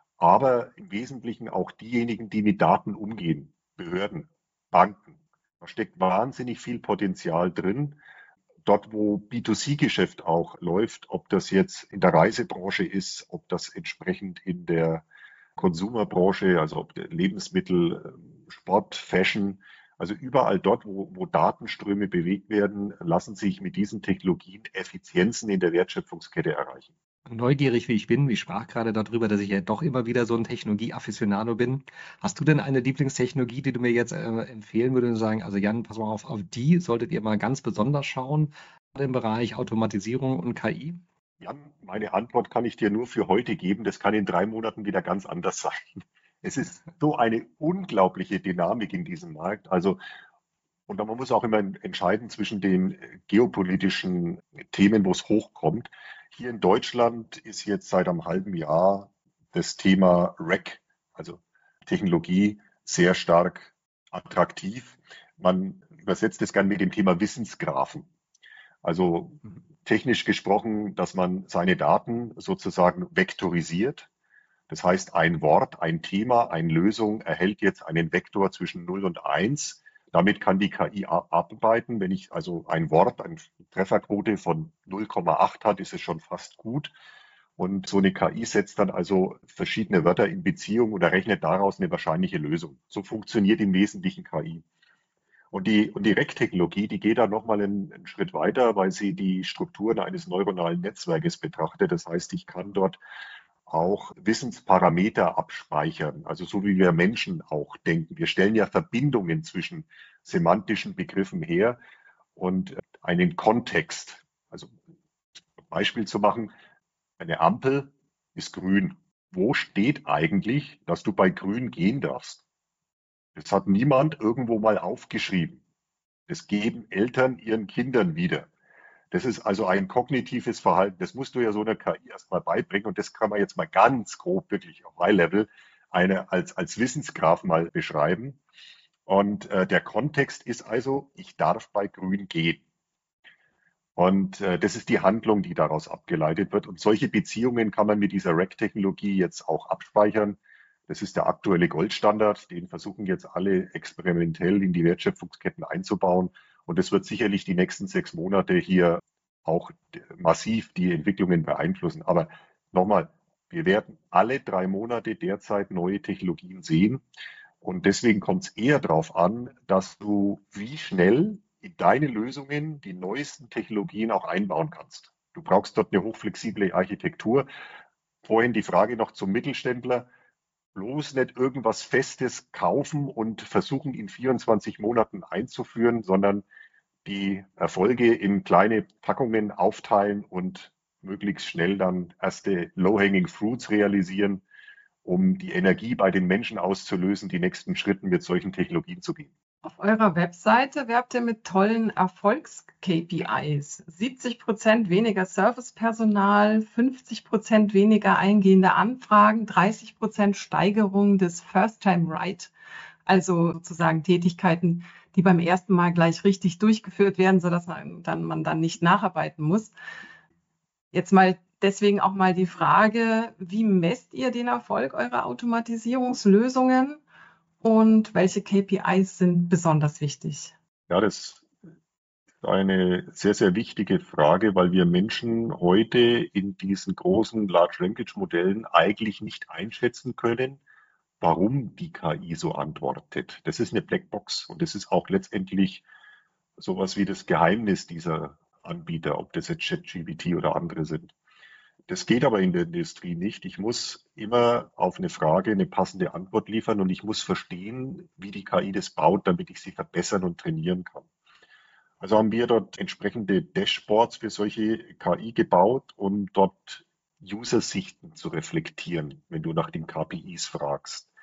Aber im Wesentlichen auch diejenigen, die mit Daten umgehen, Behörden, Banken. Da steckt wahnsinnig viel Potenzial drin. Dort, wo B zwei C-Geschäft auch läuft, ob das jetzt in der Reisebranche ist, ob das entsprechend in der Konsumerbranche, also ob Lebensmittel, Sport, Fashion, also überall dort, wo, wo Datenströme bewegt werden, lassen sich mit diesen Technologien Effizienzen in der Wertschöpfungskette erreichen. Neugierig wie ich bin, ich sprach gerade darüber, dass ich ja doch immer wieder so ein Technologie-Afficionado bin. Hast du denn eine Lieblingstechnologie, die du mir jetzt äh, empfehlen würdest und sagen, also Jan, pass mal auf, auf die solltet ihr mal ganz besonders schauen im Bereich Automatisierung und K I? Jan, meine Antwort kann ich dir nur für heute geben. Das kann in drei Monaten wieder ganz anders sein. Es ist so eine unglaubliche Dynamik in diesem Markt. Also, und man muss auch immer entscheiden zwischen den geopolitischen Themen, wo es hochkommt. Hier in Deutschland ist jetzt seit einem halben Jahr das Thema R A C, also Technologie, sehr stark attraktiv. Man übersetzt es gerne mit dem Thema Wissensgraphen. Also technisch gesprochen, dass man seine Daten sozusagen vektorisiert. Das heißt, ein Wort, ein Thema, eine Lösung erhält jetzt einen Vektor zwischen null und eins. Damit kann die K I arbeiten. Wenn ich also ein Wort, eine Trefferquote von null Komma acht hat, ist es schon fast gut. Und so eine K I setzt dann also verschiedene Wörter in Beziehung oder rechnet daraus eine wahrscheinliche Lösung. So funktioniert im Wesentlichen K I. Und die, und die R A C-Technologie, die geht da nochmal einen, einen Schritt weiter, weil sie die Strukturen eines neuronalen Netzwerkes betrachtet. Das heißt, ich kann dort auch Wissensparameter abspeichern, also so wie wir Menschen auch denken. Wir stellen ja Verbindungen zwischen semantischen Begriffen her und einen Kontext. Also ein Beispiel zu machen, eine Ampel ist grün. Wo steht eigentlich, dass du bei grün gehen darfst? Das hat niemand irgendwo mal aufgeschrieben. Das geben Eltern ihren Kindern wieder. Das ist also ein kognitives Verhalten. Das musst du ja so einer K I erstmal beibringen. Und das kann man jetzt mal ganz grob wirklich auf High-Level eine, als, als Wissensgraph mal beschreiben. Und äh, der Kontext ist also, ich darf bei Grün gehen. Und äh, das ist die Handlung, die daraus abgeleitet wird. Und solche Beziehungen kann man mit dieser Rack-Technologie jetzt auch abspeichern. Das ist der aktuelle Goldstandard. Den versuchen jetzt alle experimentell in die Wertschöpfungsketten einzubauen. Und das wird sicherlich die nächsten sechs Monate hier auch massiv die Entwicklungen beeinflussen. Aber nochmal, wir werden alle drei Monate derzeit neue Technologien sehen. Und deswegen kommt es eher darauf an, dass du wie schnell in deine Lösungen die neuesten Technologien auch einbauen kannst. Du brauchst dort eine hochflexible Architektur. Vorhin die Frage noch zum Mittelständler. Bloß nicht irgendwas Festes kaufen und versuchen, in vierundzwanzig Monaten einzuführen, sondern die Erfolge in kleine Packungen aufteilen und möglichst schnell dann erste Low-Hanging Fruits realisieren, um die Energie bei den Menschen auszulösen, die nächsten Schritte mit solchen Technologien zu gehen. Auf eurer Webseite werbt ihr mit tollen Erfolgs-K P Is. siebzig Prozent weniger Servicepersonal, fünfzig Prozent weniger eingehende Anfragen, dreißig Prozent Steigerung des First-Time-Right, also sozusagen Tätigkeiten, die beim ersten Mal gleich richtig durchgeführt werden, sodass man dann, man dann nicht nacharbeiten muss. Jetzt mal deswegen auch mal die Frage, wie messt ihr den Erfolg eurer Automatisierungslösungen? Und welche K P Is sind besonders wichtig? Ja, das ist eine sehr, sehr wichtige Frage, weil wir Menschen heute in diesen großen Large Language Modellen eigentlich nicht einschätzen können, warum die K I so antwortet. Das ist eine Blackbox und das ist auch letztendlich sowas wie das Geheimnis dieser Anbieter, ob das jetzt ChatGPT oder andere sind. Das geht aber in der Industrie nicht. Ich muss immer auf eine Frage eine passende Antwort liefern und ich muss verstehen, wie die K I das baut, damit ich sie verbessern und trainieren kann. Also haben wir dort entsprechende Dashboards für solche K I gebaut, um dort User-Sichten zu reflektieren, wenn du nach den K P Is fragst.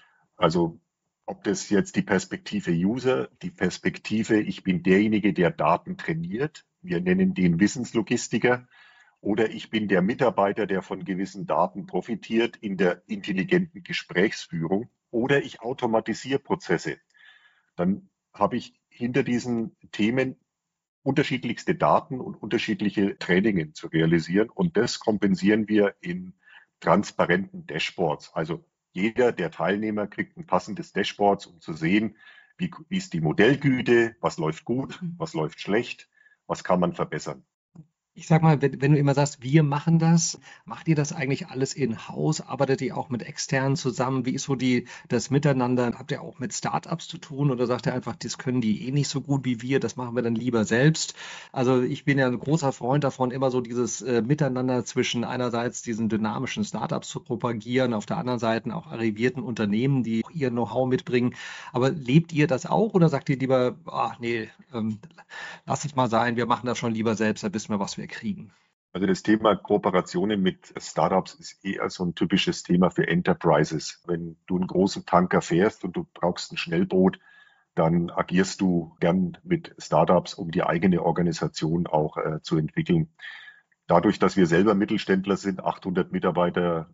Also ob das jetzt die Perspektive User, die Perspektive, ich bin derjenige, der Daten trainiert, wir nennen den Wissenslogistiker, oder ich bin der Mitarbeiter, der von gewissen Daten profitiert in der intelligenten Gesprächsführung. Oder ich automatisiere Prozesse. Dann habe ich hinter diesen Themen unterschiedlichste Daten und unterschiedliche Trainingen zu realisieren. Und das kompensieren wir in transparenten Dashboards. Also jeder der Teilnehmer kriegt ein passendes Dashboard, um zu sehen, wie, wie ist die Modellgüte, was läuft gut, was läuft schlecht, was kann man verbessern. Ich sag mal, wenn, wenn du immer sagst, wir machen das, macht ihr das eigentlich alles in-house? Arbeitet ihr auch mit externen zusammen? Wie ist so die, das Miteinander? Habt ihr auch mit Startups zu tun oder sagt ihr einfach, das können die eh nicht so gut wie wir, das machen wir dann lieber selbst? Also ich bin ja ein großer Freund davon, immer so dieses äh, Miteinander zwischen einerseits diesen dynamischen Startups zu propagieren, auf der anderen Seite auch arrivierten Unternehmen, die auch ihr Know-how mitbringen. Aber lebt ihr das auch oder sagt ihr lieber, ach nee, ähm, lass es mal sein, wir machen das schon lieber selbst, da wissen wir, was wir kriegen? Also das Thema Kooperationen mit Startups ist eher so ein typisches Thema für Enterprises. Wenn du einen großen Tanker fährst und du brauchst ein Schnellboot, dann agierst du gern mit Startups, um die eigene Organisation auch äh, zu entwickeln. Dadurch, dass wir selber Mittelständler sind, achthundert Mitarbeiter,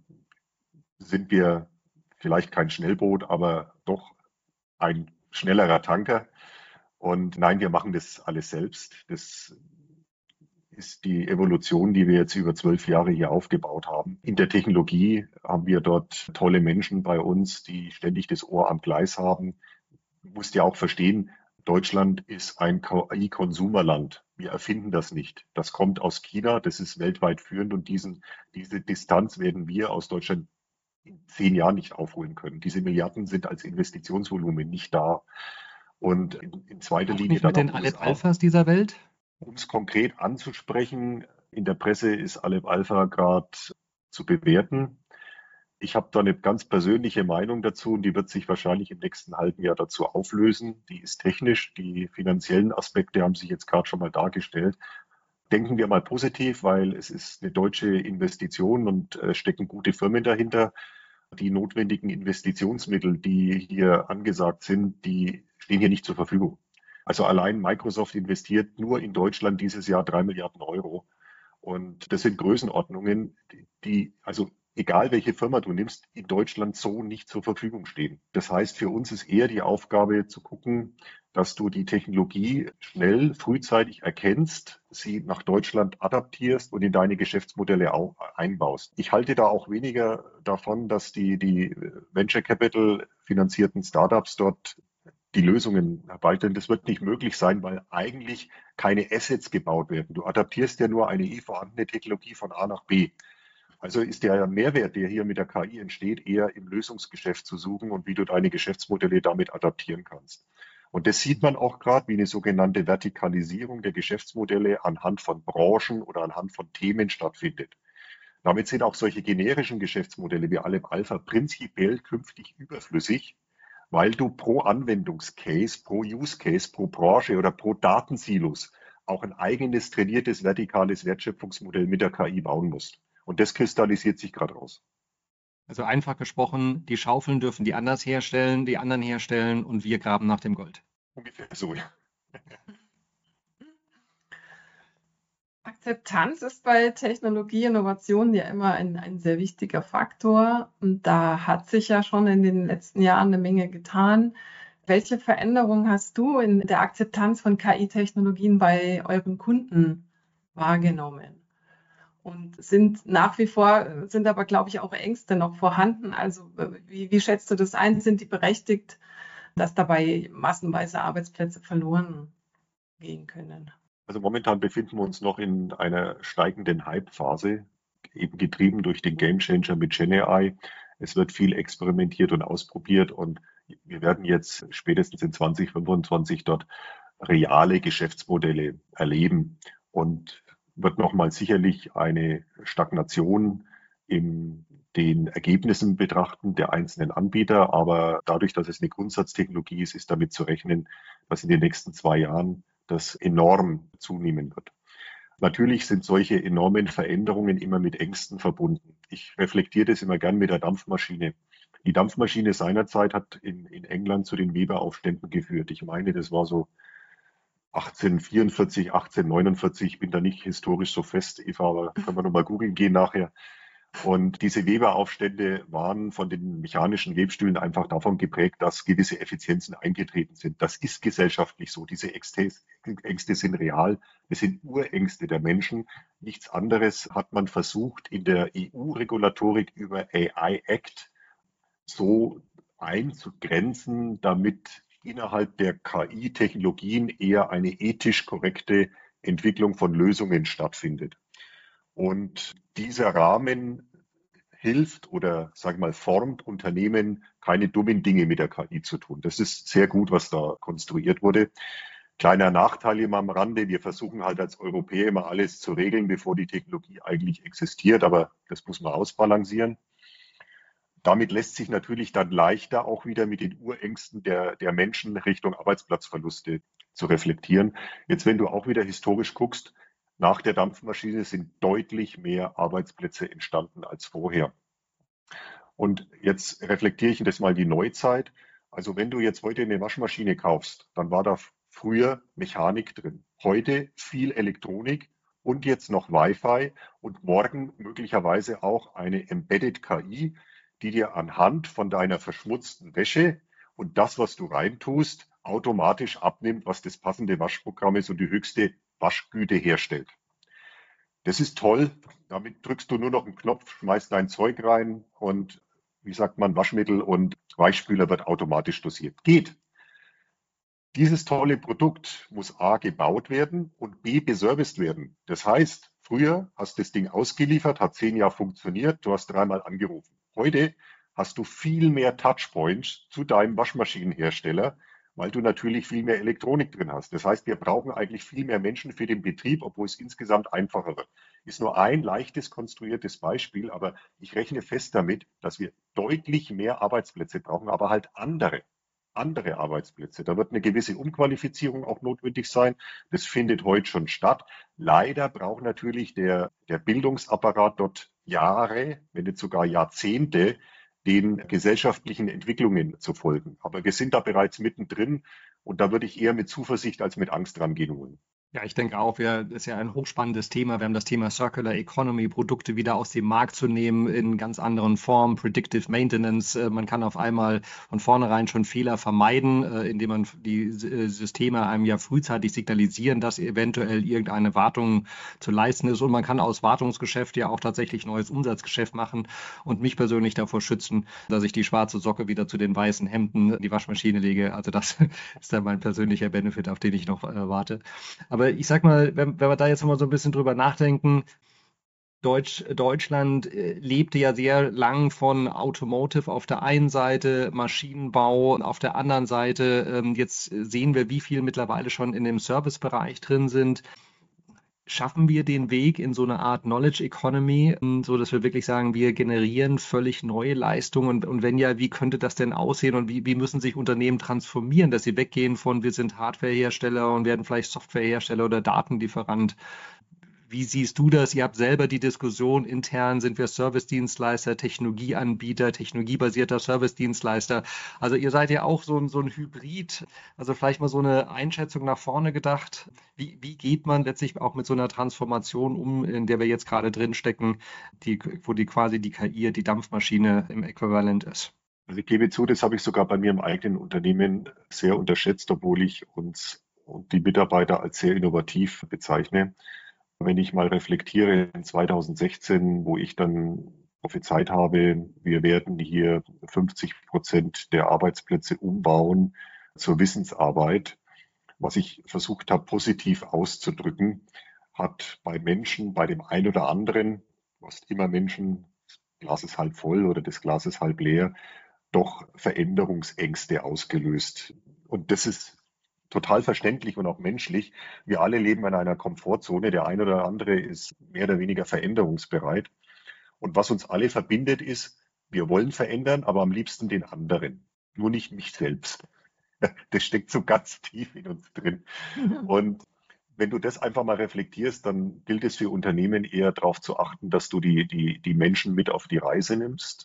sind wir vielleicht kein Schnellboot, aber doch ein schnellerer Tanker. Und nein, wir machen das alles selbst. Das ist die Evolution, die wir jetzt über zwölf Jahre hier aufgebaut haben. In der Technologie haben wir dort tolle Menschen bei uns, die ständig das Ohr am Gleis haben. Du musst ja auch verstehen, Deutschland ist ein K I-Konsumerland. Wir erfinden das nicht. Das kommt aus China, das ist weltweit führend und diesen, diese Distanz werden wir aus Deutschland in zehn Jahren nicht aufholen können. Diese Milliarden sind als Investitionsvolumen nicht da. Und in, in zweiter Auch Linie nicht mit dann den auch U S A. Aleph-Alphas dieser Welt? Um es konkret anzusprechen, in der Presse ist Aleph Alpha gerade zu bewerten. Ich habe da eine ganz persönliche Meinung dazu und die wird sich wahrscheinlich im nächsten halben Jahr dazu auflösen. Die ist technisch, die finanziellen Aspekte haben sich jetzt gerade schon mal dargestellt. Denken wir mal positiv, weil es ist eine deutsche Investition und äh, stecken gute Firmen dahinter. Die notwendigen Investitionsmittel, die hier angesagt sind, die stehen hier nicht zur Verfügung. Also allein Microsoft investiert nur in Deutschland dieses Jahr drei Milliarden Euro. Und das sind Größenordnungen, die, also egal welche Firma du nimmst, in Deutschland so nicht zur Verfügung stehen. Das heißt, für uns ist eher die Aufgabe zu gucken, dass du die Technologie schnell, frühzeitig erkennst, sie nach Deutschland adaptierst und in deine Geschäftsmodelle auch einbaust. Ich halte da auch weniger davon, dass die, die Venture Capital finanzierten Startups dort die Lösungen herbeiführen. Das wird nicht möglich sein, weil eigentlich keine Assets gebaut werden. Du adaptierst ja nur eine eh vorhandene Technologie von A nach B. Also ist der Mehrwert, der hier mit der K I entsteht, eher im Lösungsgeschäft zu suchen und wie du deine Geschäftsmodelle damit adaptieren kannst. Und das sieht man auch gerade, wie eine sogenannte Vertikalisierung der Geschäftsmodelle anhand von Branchen oder anhand von Themen stattfindet. Damit sind auch solche generischen Geschäftsmodelle wie Aleph Alpha prinzipiell künftig überflüssig, weil du pro Anwendungscase, pro Use Case, pro Branche oder pro Datensilos auch ein eigenes trainiertes vertikales Wertschöpfungsmodell mit der K I bauen musst. Und das kristallisiert sich gerade raus. Also einfach gesprochen, die Schaufeln dürfen die anders herstellen, die anderen herstellen und wir graben nach dem Gold. Ungefähr so, ja. Akzeptanz ist bei Technologieinnovationen ja immer ein, ein sehr wichtiger Faktor. Und da hat sich ja schon in den letzten Jahren eine Menge getan. Welche Veränderungen hast du in der Akzeptanz von K I-Technologien bei euren Kunden wahrgenommen? Und sind nach wie vor, sind aber, glaube ich, auch Ängste noch vorhanden. Also wie, wie schätzt du das ein? Sind die berechtigt, dass dabei massenweise Arbeitsplätze verloren gehen können? Also momentan befinden wir uns noch in einer steigenden Hype-Phase, eben getrieben durch den Gamechanger mit GenAI. Es wird viel experimentiert und ausprobiert und wir werden jetzt spätestens in zwanzig fünfundzwanzig dort reale Geschäftsmodelle erleben und wird nochmal sicherlich eine Stagnation in den Ergebnissen betrachten der einzelnen Anbieter. Aber dadurch, dass es eine Grundsatztechnologie ist, ist damit zu rechnen, dass in den nächsten zwei Jahren das enorm zunehmen wird. Natürlich sind solche enormen Veränderungen immer mit Ängsten verbunden. Ich reflektiere das immer gern mit der Dampfmaschine. Die Dampfmaschine seinerzeit hat in, in England zu den Weberaufständen geführt. Ich meine, das war so achtzehnhundertvierundvierzig, achtzehnhundertneunundvierzig, ich bin da nicht historisch so fest, Eva, aber können wir nochmal googeln gehen nachher. Und diese Weberaufstände waren von den mechanischen Webstühlen einfach davon geprägt, dass gewisse Effizienzen eingetreten sind. Das ist gesellschaftlich so. Diese Ängste, Ängste sind real. Das sind Urängste der Menschen. Nichts anderes hat man versucht, in der E U-Regulatorik über A I Act so einzugrenzen, damit innerhalb der K I-Technologien eher eine ethisch korrekte Entwicklung von Lösungen stattfindet. Und dieser Rahmen hilft oder, sage ich mal, formt Unternehmen, keine dummen Dinge mit der K I zu tun. Das ist sehr gut, was da konstruiert wurde. Kleiner Nachteil immer am Rande, wir versuchen halt als Europäer immer alles zu regeln, bevor die Technologie eigentlich existiert, aber das muss man ausbalancieren. Damit lässt sich natürlich dann leichter auch wieder mit den Urängsten der, der Menschen Richtung Arbeitsplatzverluste zu reflektieren. Jetzt, wenn du auch wieder historisch guckst, nach der Dampfmaschine sind deutlich mehr Arbeitsplätze entstanden als vorher. Und jetzt reflektiere ich das mal die Neuzeit. Also wenn du jetzt heute eine Waschmaschine kaufst, dann war da früher Mechanik drin. Heute viel Elektronik und jetzt noch Wi-Fi und morgen möglicherweise auch eine Embedded K I, die dir anhand von deiner verschmutzten Wäsche und das, was du reintust, automatisch abnimmt, was das passende Waschprogramm ist und die höchste Waschgüte herstellt. Das ist toll. Damit drückst du nur noch einen Knopf, schmeißt dein Zeug rein und, wie sagt man, Waschmittel und Weichspüler wird automatisch dosiert. Geht. Dieses tolle Produkt muss A gebaut werden und B beserviced werden. Das heißt, früher hast du das Ding ausgeliefert, hat zehn Jahre funktioniert, du hast dreimal angerufen. Heute hast du viel mehr Touchpoints zu deinem Waschmaschinenhersteller, weil du natürlich viel mehr Elektronik drin hast. Das heißt, wir brauchen eigentlich viel mehr Menschen für den Betrieb, obwohl es insgesamt einfacher wird. Ist nur ein leichtes konstruiertes Beispiel, aber ich rechne fest damit, dass wir deutlich mehr Arbeitsplätze brauchen, aber halt andere, andere Arbeitsplätze. Da wird eine gewisse Umqualifizierung auch notwendig sein. Das findet heute schon statt. Leider braucht natürlich der, der Bildungsapparat dort Jahre, wenn nicht sogar Jahrzehnte, den gesellschaftlichen Entwicklungen zu folgen. Aber wir sind da bereits mittendrin und da würde ich eher mit Zuversicht als mit Angst rangehen wollen. Ja, ich denke auch, wir, das ist ja ein hochspannendes Thema. Wir haben das Thema Circular Economy, Produkte wieder aus dem Markt zu nehmen in ganz anderen Formen, Predictive Maintenance. Äh, Man kann auf einmal von vornherein schon Fehler vermeiden, äh, indem man die äh, Systeme einem ja frühzeitig signalisieren, dass eventuell irgendeine Wartung zu leisten ist. Und man kann aus Wartungsgeschäft ja auch tatsächlich neues Umsatzgeschäft machen und mich persönlich davor schützen, dass ich die schwarze Socke wieder zu den weißen Hemden in die Waschmaschine lege. Also das ist dann mein persönlicher Benefit, auf den ich noch äh, warte. Aber ich sag mal, wenn, wenn wir da jetzt mal so ein bisschen drüber nachdenken, Deutsch, Deutschland äh, lebte ja sehr lang von Automotive auf der einen Seite, Maschinenbau auf der anderen Seite. Ähm, jetzt sehen wir, wie viel mittlerweile schon in dem Servicebereich drin sind. Schaffen wir den Weg in so eine Art Knowledge Economy, ähm, so dass wir wirklich sagen, wir generieren völlig neue Leistungen und, und wenn ja, wie könnte das denn aussehen und wie, wie müssen sich Unternehmen transformieren, dass sie weggehen von wir sind Hardwarehersteller und werden vielleicht Softwarehersteller oder Datenlieferant. Wie siehst du das? Ihr habt selber die Diskussion intern, sind wir Service-Dienstleister, Technologieanbieter, technologiebasierter Service-Dienstleister. Also ihr seid ja auch so ein, so ein Hybrid. Also vielleicht mal so eine Einschätzung nach vorne gedacht. Wie, wie geht man letztlich auch mit so einer Transformation um, in der wir jetzt gerade drinstecken, die, wo die quasi die K I, die Dampfmaschine im Äquivalent ist? Also ich gebe zu, das habe ich sogar bei mir im eigenen Unternehmen sehr unterschätzt, obwohl ich uns und die Mitarbeiter als sehr innovativ bezeichne. Wenn ich mal reflektiere in zweitausendsechzehn, wo ich dann prophezeit habe, wir werden hier fünfzig Prozent der Arbeitsplätze umbauen zur Wissensarbeit, was ich versucht habe, positiv auszudrücken, hat bei Menschen, bei dem einen oder anderen, was immer Menschen, das Glas ist halb voll oder das Glas ist halb leer, doch Veränderungsängste ausgelöst. Und das ist total verständlich und auch menschlich. Wir alle leben in einer Komfortzone. Der eine oder andere ist mehr oder weniger veränderungsbereit. Und was uns alle verbindet, ist, wir wollen verändern, aber am liebsten den anderen, nur nicht mich selbst. Das steckt so ganz tief in uns drin. Und wenn du das einfach mal reflektierst, dann gilt es für Unternehmen eher darauf zu achten, dass du die, die, die Menschen mit auf die Reise nimmst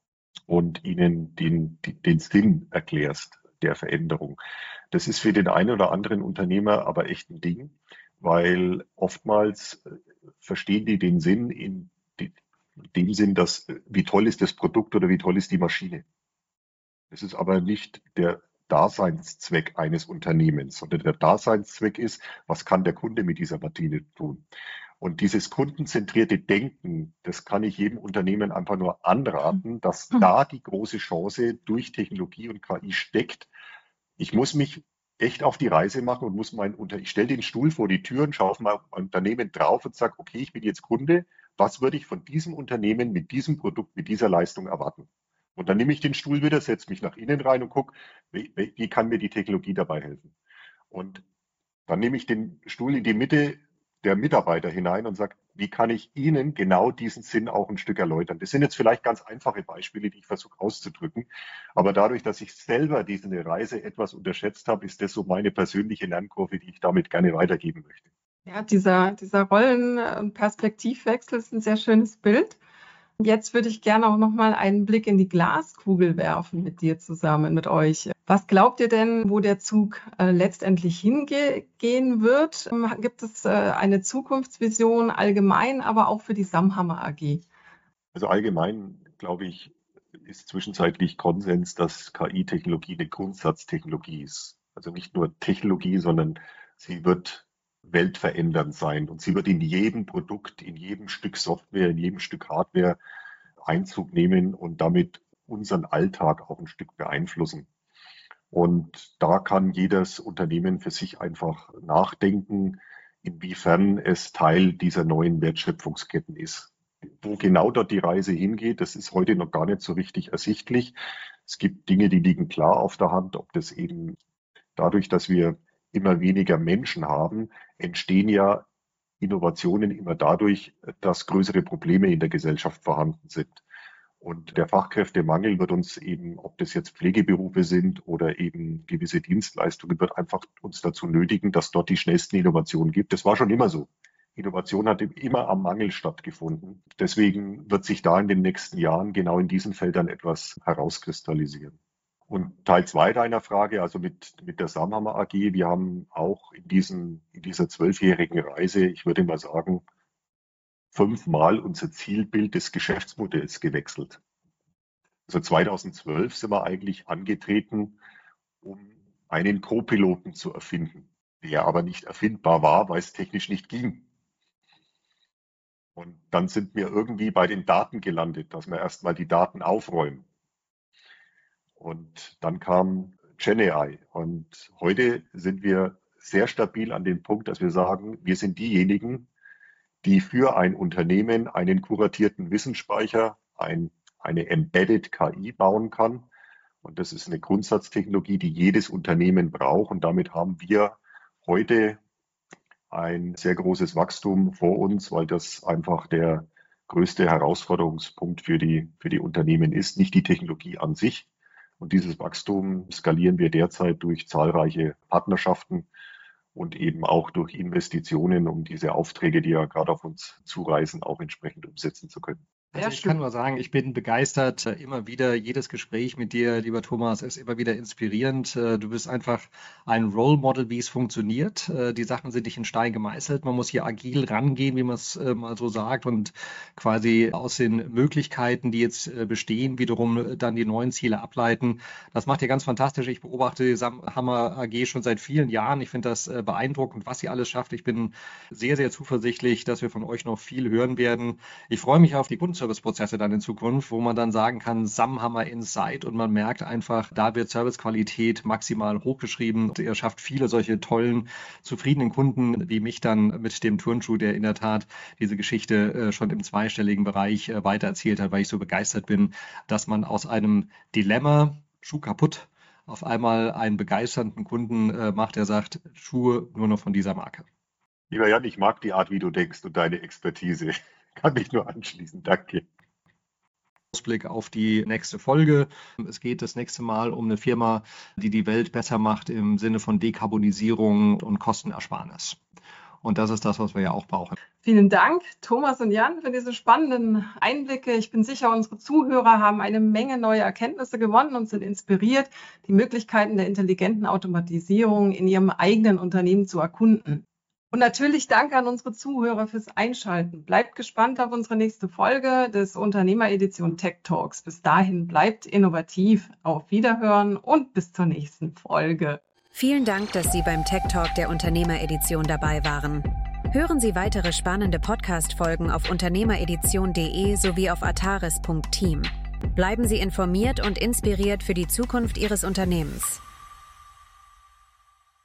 und ihnen den, den Sinn erklärst der Veränderung. Das ist für den einen oder anderen Unternehmer aber echt ein Ding, weil oftmals verstehen die den Sinn in dem Sinn, dass wie toll ist das Produkt oder wie toll ist die Maschine. Das ist aber nicht der Daseinszweck eines Unternehmens, sondern der Daseinszweck ist, was kann der Kunde mit dieser Maschine tun? Und dieses kundenzentrierte Denken, das kann ich jedem Unternehmen einfach nur anraten, dass da die große Chance durch Technologie und K I steckt. Ich muss mich echt auf die Reise machen und muss mein Unter ich stelle den Stuhl vor die Tür und schaue auf mein Unternehmen drauf und sage, okay, ich bin jetzt Kunde, was würde ich von diesem Unternehmen mit diesem Produkt, mit dieser Leistung erwarten? Und dann nehme ich den Stuhl wieder, setze mich nach innen rein und gucke, wie, wie kann mir die Technologie dabei helfen? Und dann nehme ich den Stuhl in die Mitte der Mitarbeiter hinein und sage, wie kann ich Ihnen genau diesen Sinn auch ein Stück erläutern? Das sind jetzt vielleicht ganz einfache Beispiele, die ich versuche auszudrücken. Aber dadurch, dass ich selber diese Reise etwas unterschätzt habe, ist das so meine persönliche Lernkurve, die ich damit gerne weitergeben möchte. Ja, dieser, dieser Rollen- und Perspektivwechsel ist ein sehr schönes Bild. Jetzt würde ich gerne auch noch mal einen Blick in die Glaskugel werfen mit dir zusammen, mit euch. Was glaubt ihr denn, wo der Zug äh, letztendlich hingehen wird? Ähm, gibt es äh, eine Zukunftsvision allgemein, aber auch für die Samhammer A G? Also allgemein, glaube ich, ist zwischenzeitlich Konsens, dass K I-Technologie eine Grundsatztechnologie ist. Also nicht nur Technologie, sondern sie wird weltverändernd sein und sie wird in jedem Produkt, in jedem Stück Software, in jedem Stück Hardware Einzug nehmen und damit unseren Alltag auch ein Stück beeinflussen. Und da kann jedes Unternehmen für sich einfach nachdenken, inwiefern es Teil dieser neuen Wertschöpfungsketten ist. Wo genau dort die Reise hingeht, das ist heute noch gar nicht so richtig ersichtlich. Es gibt Dinge, die liegen klar auf der Hand, ob das eben dadurch, dass wir immer weniger Menschen haben, entstehen ja Innovationen immer dadurch, dass größere Probleme in der Gesellschaft vorhanden sind. Und der Fachkräftemangel wird uns eben, ob das jetzt Pflegeberufe sind oder eben gewisse Dienstleistungen, wird einfach uns dazu nötigen, dass dort die schnellsten Innovationen gibt. Das war schon immer so. Innovation hat immer am Mangel stattgefunden. Deswegen wird sich da in den nächsten Jahren genau in diesen Feldern etwas herauskristallisieren. Und Teil zwei deiner Frage, also mit, mit der Samhammer A G, wir haben auch in, diesen, in dieser zwölfjährigen Reise, ich würde mal sagen, fünfmal unser Zielbild des Geschäftsmodells gewechselt. Also zweitausendzwölf sind wir eigentlich angetreten, um einen Co-Piloten zu erfinden, der aber nicht erfindbar war, weil es technisch nicht ging. Und dann sind wir irgendwie bei den Daten gelandet, dass wir erstmal die Daten aufräumen. Und dann kam GenAI. Und heute sind wir sehr stabil an dem Punkt, dass wir sagen, wir sind diejenigen, die für ein Unternehmen einen kuratierten Wissensspeicher, ein, eine Embedded K I bauen kann. Und das ist eine Grundsatztechnologie, die jedes Unternehmen braucht. Und damit haben wir heute ein sehr großes Wachstum vor uns, weil das einfach der größte Herausforderungspunkt für die, für die Unternehmen ist, nicht die Technologie an sich. Und dieses Wachstum skalieren wir derzeit durch zahlreiche Partnerschaften und eben auch durch Investitionen, um diese Aufträge, die ja gerade auf uns zureisen, auch entsprechend umsetzen zu können. Also ich kann nur sagen, ich bin begeistert. Immer wieder, jedes Gespräch mit dir, lieber Thomas, ist immer wieder inspirierend. Du bist einfach ein Role Model, wie es funktioniert. Die Sachen sind nicht in Stein gemeißelt. Man muss hier agil rangehen, wie man es mal so sagt, und quasi aus den Möglichkeiten, die jetzt bestehen, wiederum dann die neuen Ziele ableiten. Das macht ihr ganz fantastisch. Ich beobachte die Samhammer A G schon seit vielen Jahren. Ich finde das beeindruckend, was sie alles schafft. Ich bin sehr, sehr zuversichtlich, dass wir von euch noch viel hören werden. Ich freue mich auf die Kundenservice-Prozesse dann in Zukunft, wo man dann sagen kann, Samhammer Inside, und man merkt einfach, da wird Servicequalität maximal hochgeschrieben. Und ihr schafft viele solche tollen, zufriedenen Kunden wie mich dann mit dem Turnschuh, der in der Tat diese Geschichte äh, schon im zweistelligen Bereich äh, weitererzählt hat, weil ich so begeistert bin, dass man aus einem Dilemma, Schuh kaputt, auf einmal einen begeisternden Kunden äh, macht, der sagt, Schuhe nur noch von dieser Marke. Lieber Jan, ich mag die Art, wie du denkst und deine Expertise. Kann mich nur anschließen. Danke. Ausblick auf die nächste Folge. Es geht das nächste Mal um eine Firma, die die Welt besser macht im Sinne von Dekarbonisierung und Kostenersparnis. Und das ist das, was wir ja auch brauchen. Vielen Dank, Thomas und Jan, für diese spannenden Einblicke. Ich bin sicher, unsere Zuhörer haben eine Menge neue Erkenntnisse gewonnen und sind inspiriert, die Möglichkeiten der intelligenten Automatisierung in ihrem eigenen Unternehmen zu erkunden. Und natürlich danke an unsere Zuhörer fürs Einschalten. Bleibt gespannt auf unsere nächste Folge des Unternehmeredition Tech Talks. Bis dahin bleibt innovativ. Auf Wiederhören und bis zur nächsten Folge. Vielen Dank, dass Sie beim Tech Talk der Unternehmeredition dabei waren. Hören Sie weitere spannende Podcast-Folgen auf unternehmeredition punkt de sowie auf ataris punkt team. Bleiben Sie informiert und inspiriert für die Zukunft Ihres Unternehmens.